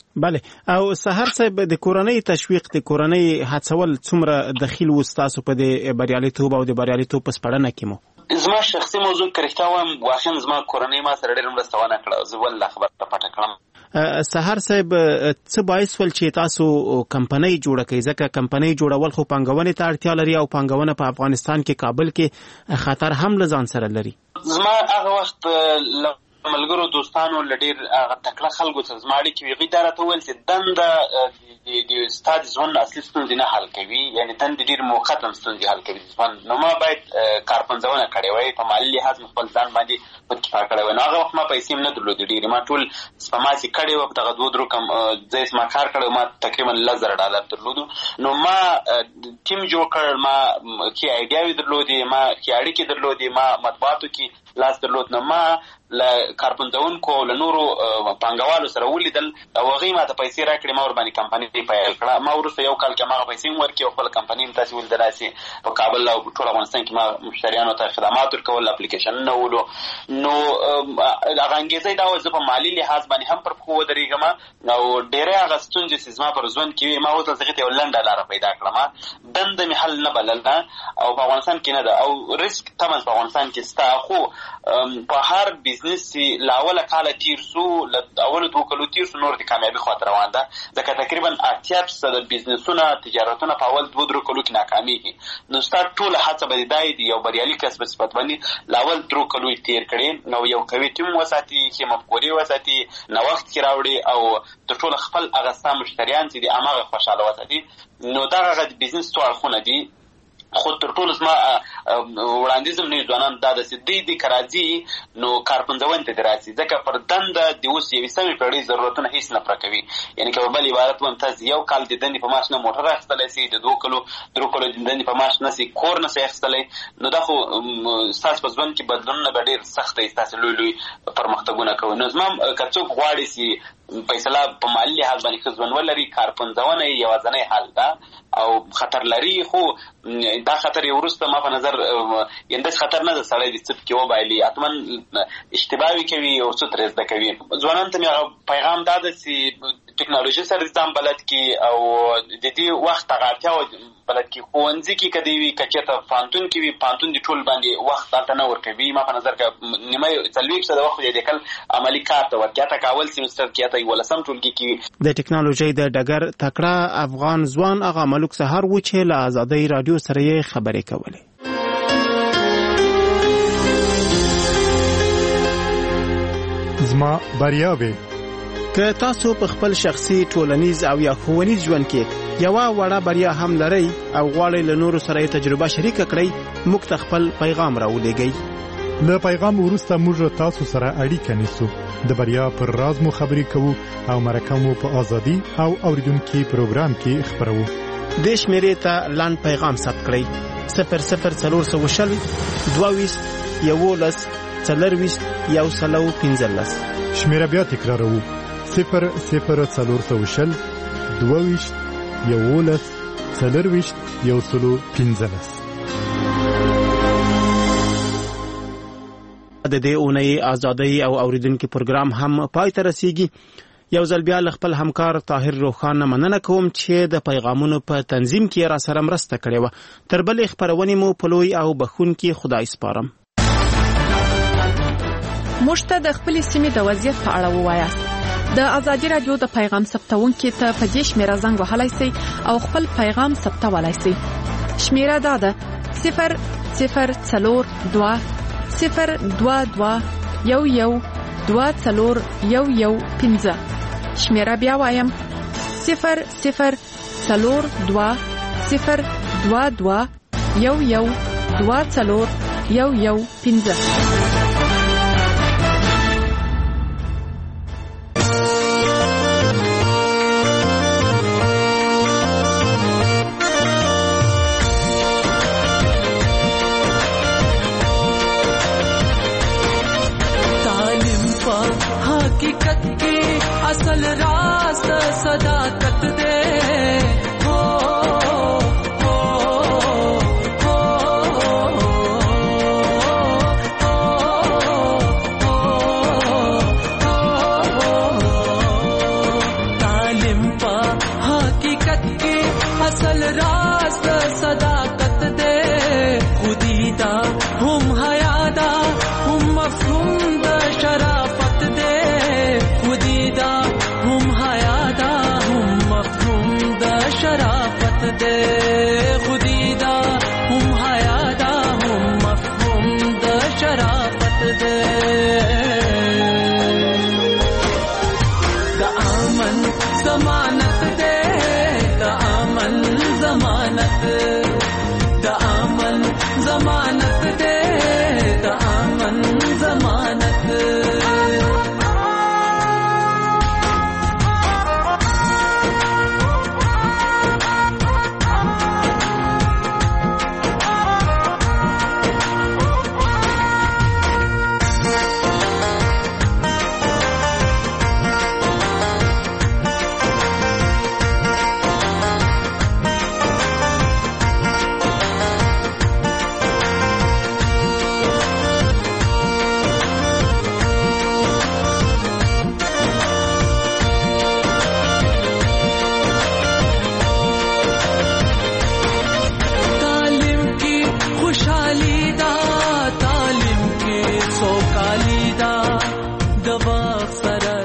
Speaker 17: بله. او سهار صاحب د کورنۍ تشویق، د کورنۍ هڅول څومره دخیل و ستاسو په د بریالیتوب او د بریالیتوب په سپړنه کې مو؟
Speaker 5: زما شخصي موضوع که رښتیا وایم واقعا زما کورنۍ ما سره ډېره مرسته ونه کړه، زه والله خبره پټه کړم.
Speaker 17: سهار صاحب څه باعث ول چې تاسو کمپنۍ جوړه کړئ؟ ځکه کمپنۍ جوړول خو پانګونې ته اړتیا لري او پانګونه په افغانستان کې کابل کې خطر هم له ځان سره لري.
Speaker 5: زما هغه وخت ملګرو دوستانو له ډېر هغه تکړه خلکو سره زما اړیکې وې، هغوی دا راته وویل چې دنده د ستاد ځوان اصلي ستونزې نه حل کوي، یعنی تند ډیر موقت هم ستونزې حل کوي ځوان. نو ما باید کارپنځونه کړې وای په مالي لحاظ خپل ځان باندې پکې کار کړی وای. نو هغه وخت ما پیسې نه درلودې ډېرې، ما ټول سپما چې کړې وه په دغه دوه درو کم ځای ما کار کړی ما تقریبا لس زره ډالر درلودو. نو ما ټیم جوړ کړ، ما ښې ایډیاوې درلودې، ما ښې اړیکې درلودې، ما مطبوعاتو کې لاس درلود. نو ما له کارپنځونکو له نورو پانګوالو سره ولیدل او هغوی ما ته پیسې راکړې، ما ورباندې کمپنۍ پیل کړه. ما وروسته یو کال کې هماغه پیسې هم ورکړې او خپله کمپنۍ هم تاسې ولیدلای سې په کابل او ټول افغانستان کې ما مشتریانو ته خدمات ورکول، اپلیکیشنونه ولو. نو هغه انګېزه دا وه زه په مالي لحاظ باندې هم پر پښو ودرېږم او ډېری هغه ستونزې چې زما پر ژوند کې وي ما اوس هغې ته یو لنډه لاره پیدا کړم. دنده مې حل نه بلله او په افغانستان کې نه ده او ریسک طبعا په افغانستان کې سته، خو په هر بزنس چې له اوله کاله تېر سو، له اولو دوه کلو تېر سو، نور د کامیابي خواته روان ده. ځکه تقریبا اتیا فیصده بزنسونه تجارتونه په اول دوه درو کلو کې ناکامېږي. نو ستا ټوله هڅه به دا وي د یو بریالي کس په صفت باندې له اول درو کلو یې تېر کړې او یو قوي ټیم وساتي، ښې مفکورې وساتي، نوښت کې راوړي او تر ټوله خپل هغه ستا مشتریان چې دي هماغه خوشحاله وساتي. نو دغه هغه د بزنس څو اړخونه دي. خو تر ټولو زما وړاندیز هم نوي ځوانانو دا ده چې دوی دې که راځي نو کارپنځونې ته دې راسي، ځکه پر دنده د اوس یویستمې پېړۍ ضرورتونه هېڅ نه پوره کوي. یعنې که په بل عبارت ووایم تاسې یو کال د دندې په معاش نه موټر اخیستلی سي، د دوه کلو درو کلو د دندې په معاش نه سي کور نه سي اخیستلی. نو دا خو ستاسو په ژوند کې بدلونونه به ډېر سخت وي، ستاسې لوی لوی پرمختګونه کوي. نو زما که څوک غواړي چې فیصله په مالي لحاظ باندې ښه ژوند ولري، کارپنځونه یې یوازینی حل ده او خطر لري. خو دا خطر یې وروسته ما په نظر یعنې داسې خطر نه ده سړی د څه پکې وبایلي، حتما اشتباهوي کوي او څه ترې زده کوي. ځوانانو ته مې هغه پیغام دا ده چې ټکنالوژي سره ځان بلد کړي او د دې وخت هغه اړتیا بلد کړي. ښوونځي کې که دی وي، که چېرته پوهنتون کې وي، پوهنتون د ټول باندې وخت هلته نه ورکوي. ما په نظر که نیمه څلوېښت فیصده وخت یې لیکل عملي کار ته ورکړي، حتی که اول سیمسټر کې حتی یولسم ټولګي کې وي.
Speaker 17: د ټکنالوژۍ د ډګر تکړه افغان ځوان هغه ملک سهار و چې له ازادۍ راډیو سره یې خبرې کولې.
Speaker 7: زما بریاوې
Speaker 17: که تاسو په خپل شخصي، ټولنیز او یا ښوونیز ژوند کې یوه وړه بریا هم لرئ او غواړئ له نورو سره یې تجربه شریکه کړئ، موږ ته خپل پیغام راولېږئ.
Speaker 7: له پیغام وروسته موږ تاسو سره اړیکه نیسو، د بریا پر راز مو خبرې کوو او مرکه مو په ازادي او اوریدونکي پروګرام کې خپروو.
Speaker 17: دې شمېرې ته لنډ پیغام ثبت کړئ: صفر صفر څلور سوه شل دوه ویشت یولس څلرویشت یو سلو پنځلس.
Speaker 7: شمېره بیا تکراروو: صفر صفر څلور سوه شل دوه ویشت یولس څلرویشت یو سلو پنځلس.
Speaker 17: د دې اونۍ ازادۍ او اوریدونکي پروګرام هم پای ته رسیږي. یو ځل بیا له خپل همکار طاهر روخان نه مننه کوم چې د پیغامونو په تنظیم کې را سره مرسته کړې وه. تر بلې خپرونې مو په لوی او بخښونکي خدای سپارم.
Speaker 6: موږ ته د خپلې سیمې د وضعیت په اړه ووایاست. د ازادي راډیو د پیغام ثبتونکي ته په دې شمېره زنګ وهلی سئ او خپل پیغام ثبتولی سئ. شمېره دا ده: صفر صفر څلور دوه صفر دوه دوه یو یو دوه څلور یو یو پنځه. شمېره بیا وایم: صفر صفر څلور دوه صفر دوه دوه یو یو دوه څلور یو یو پنځه.
Speaker 2: اصل راست صداقت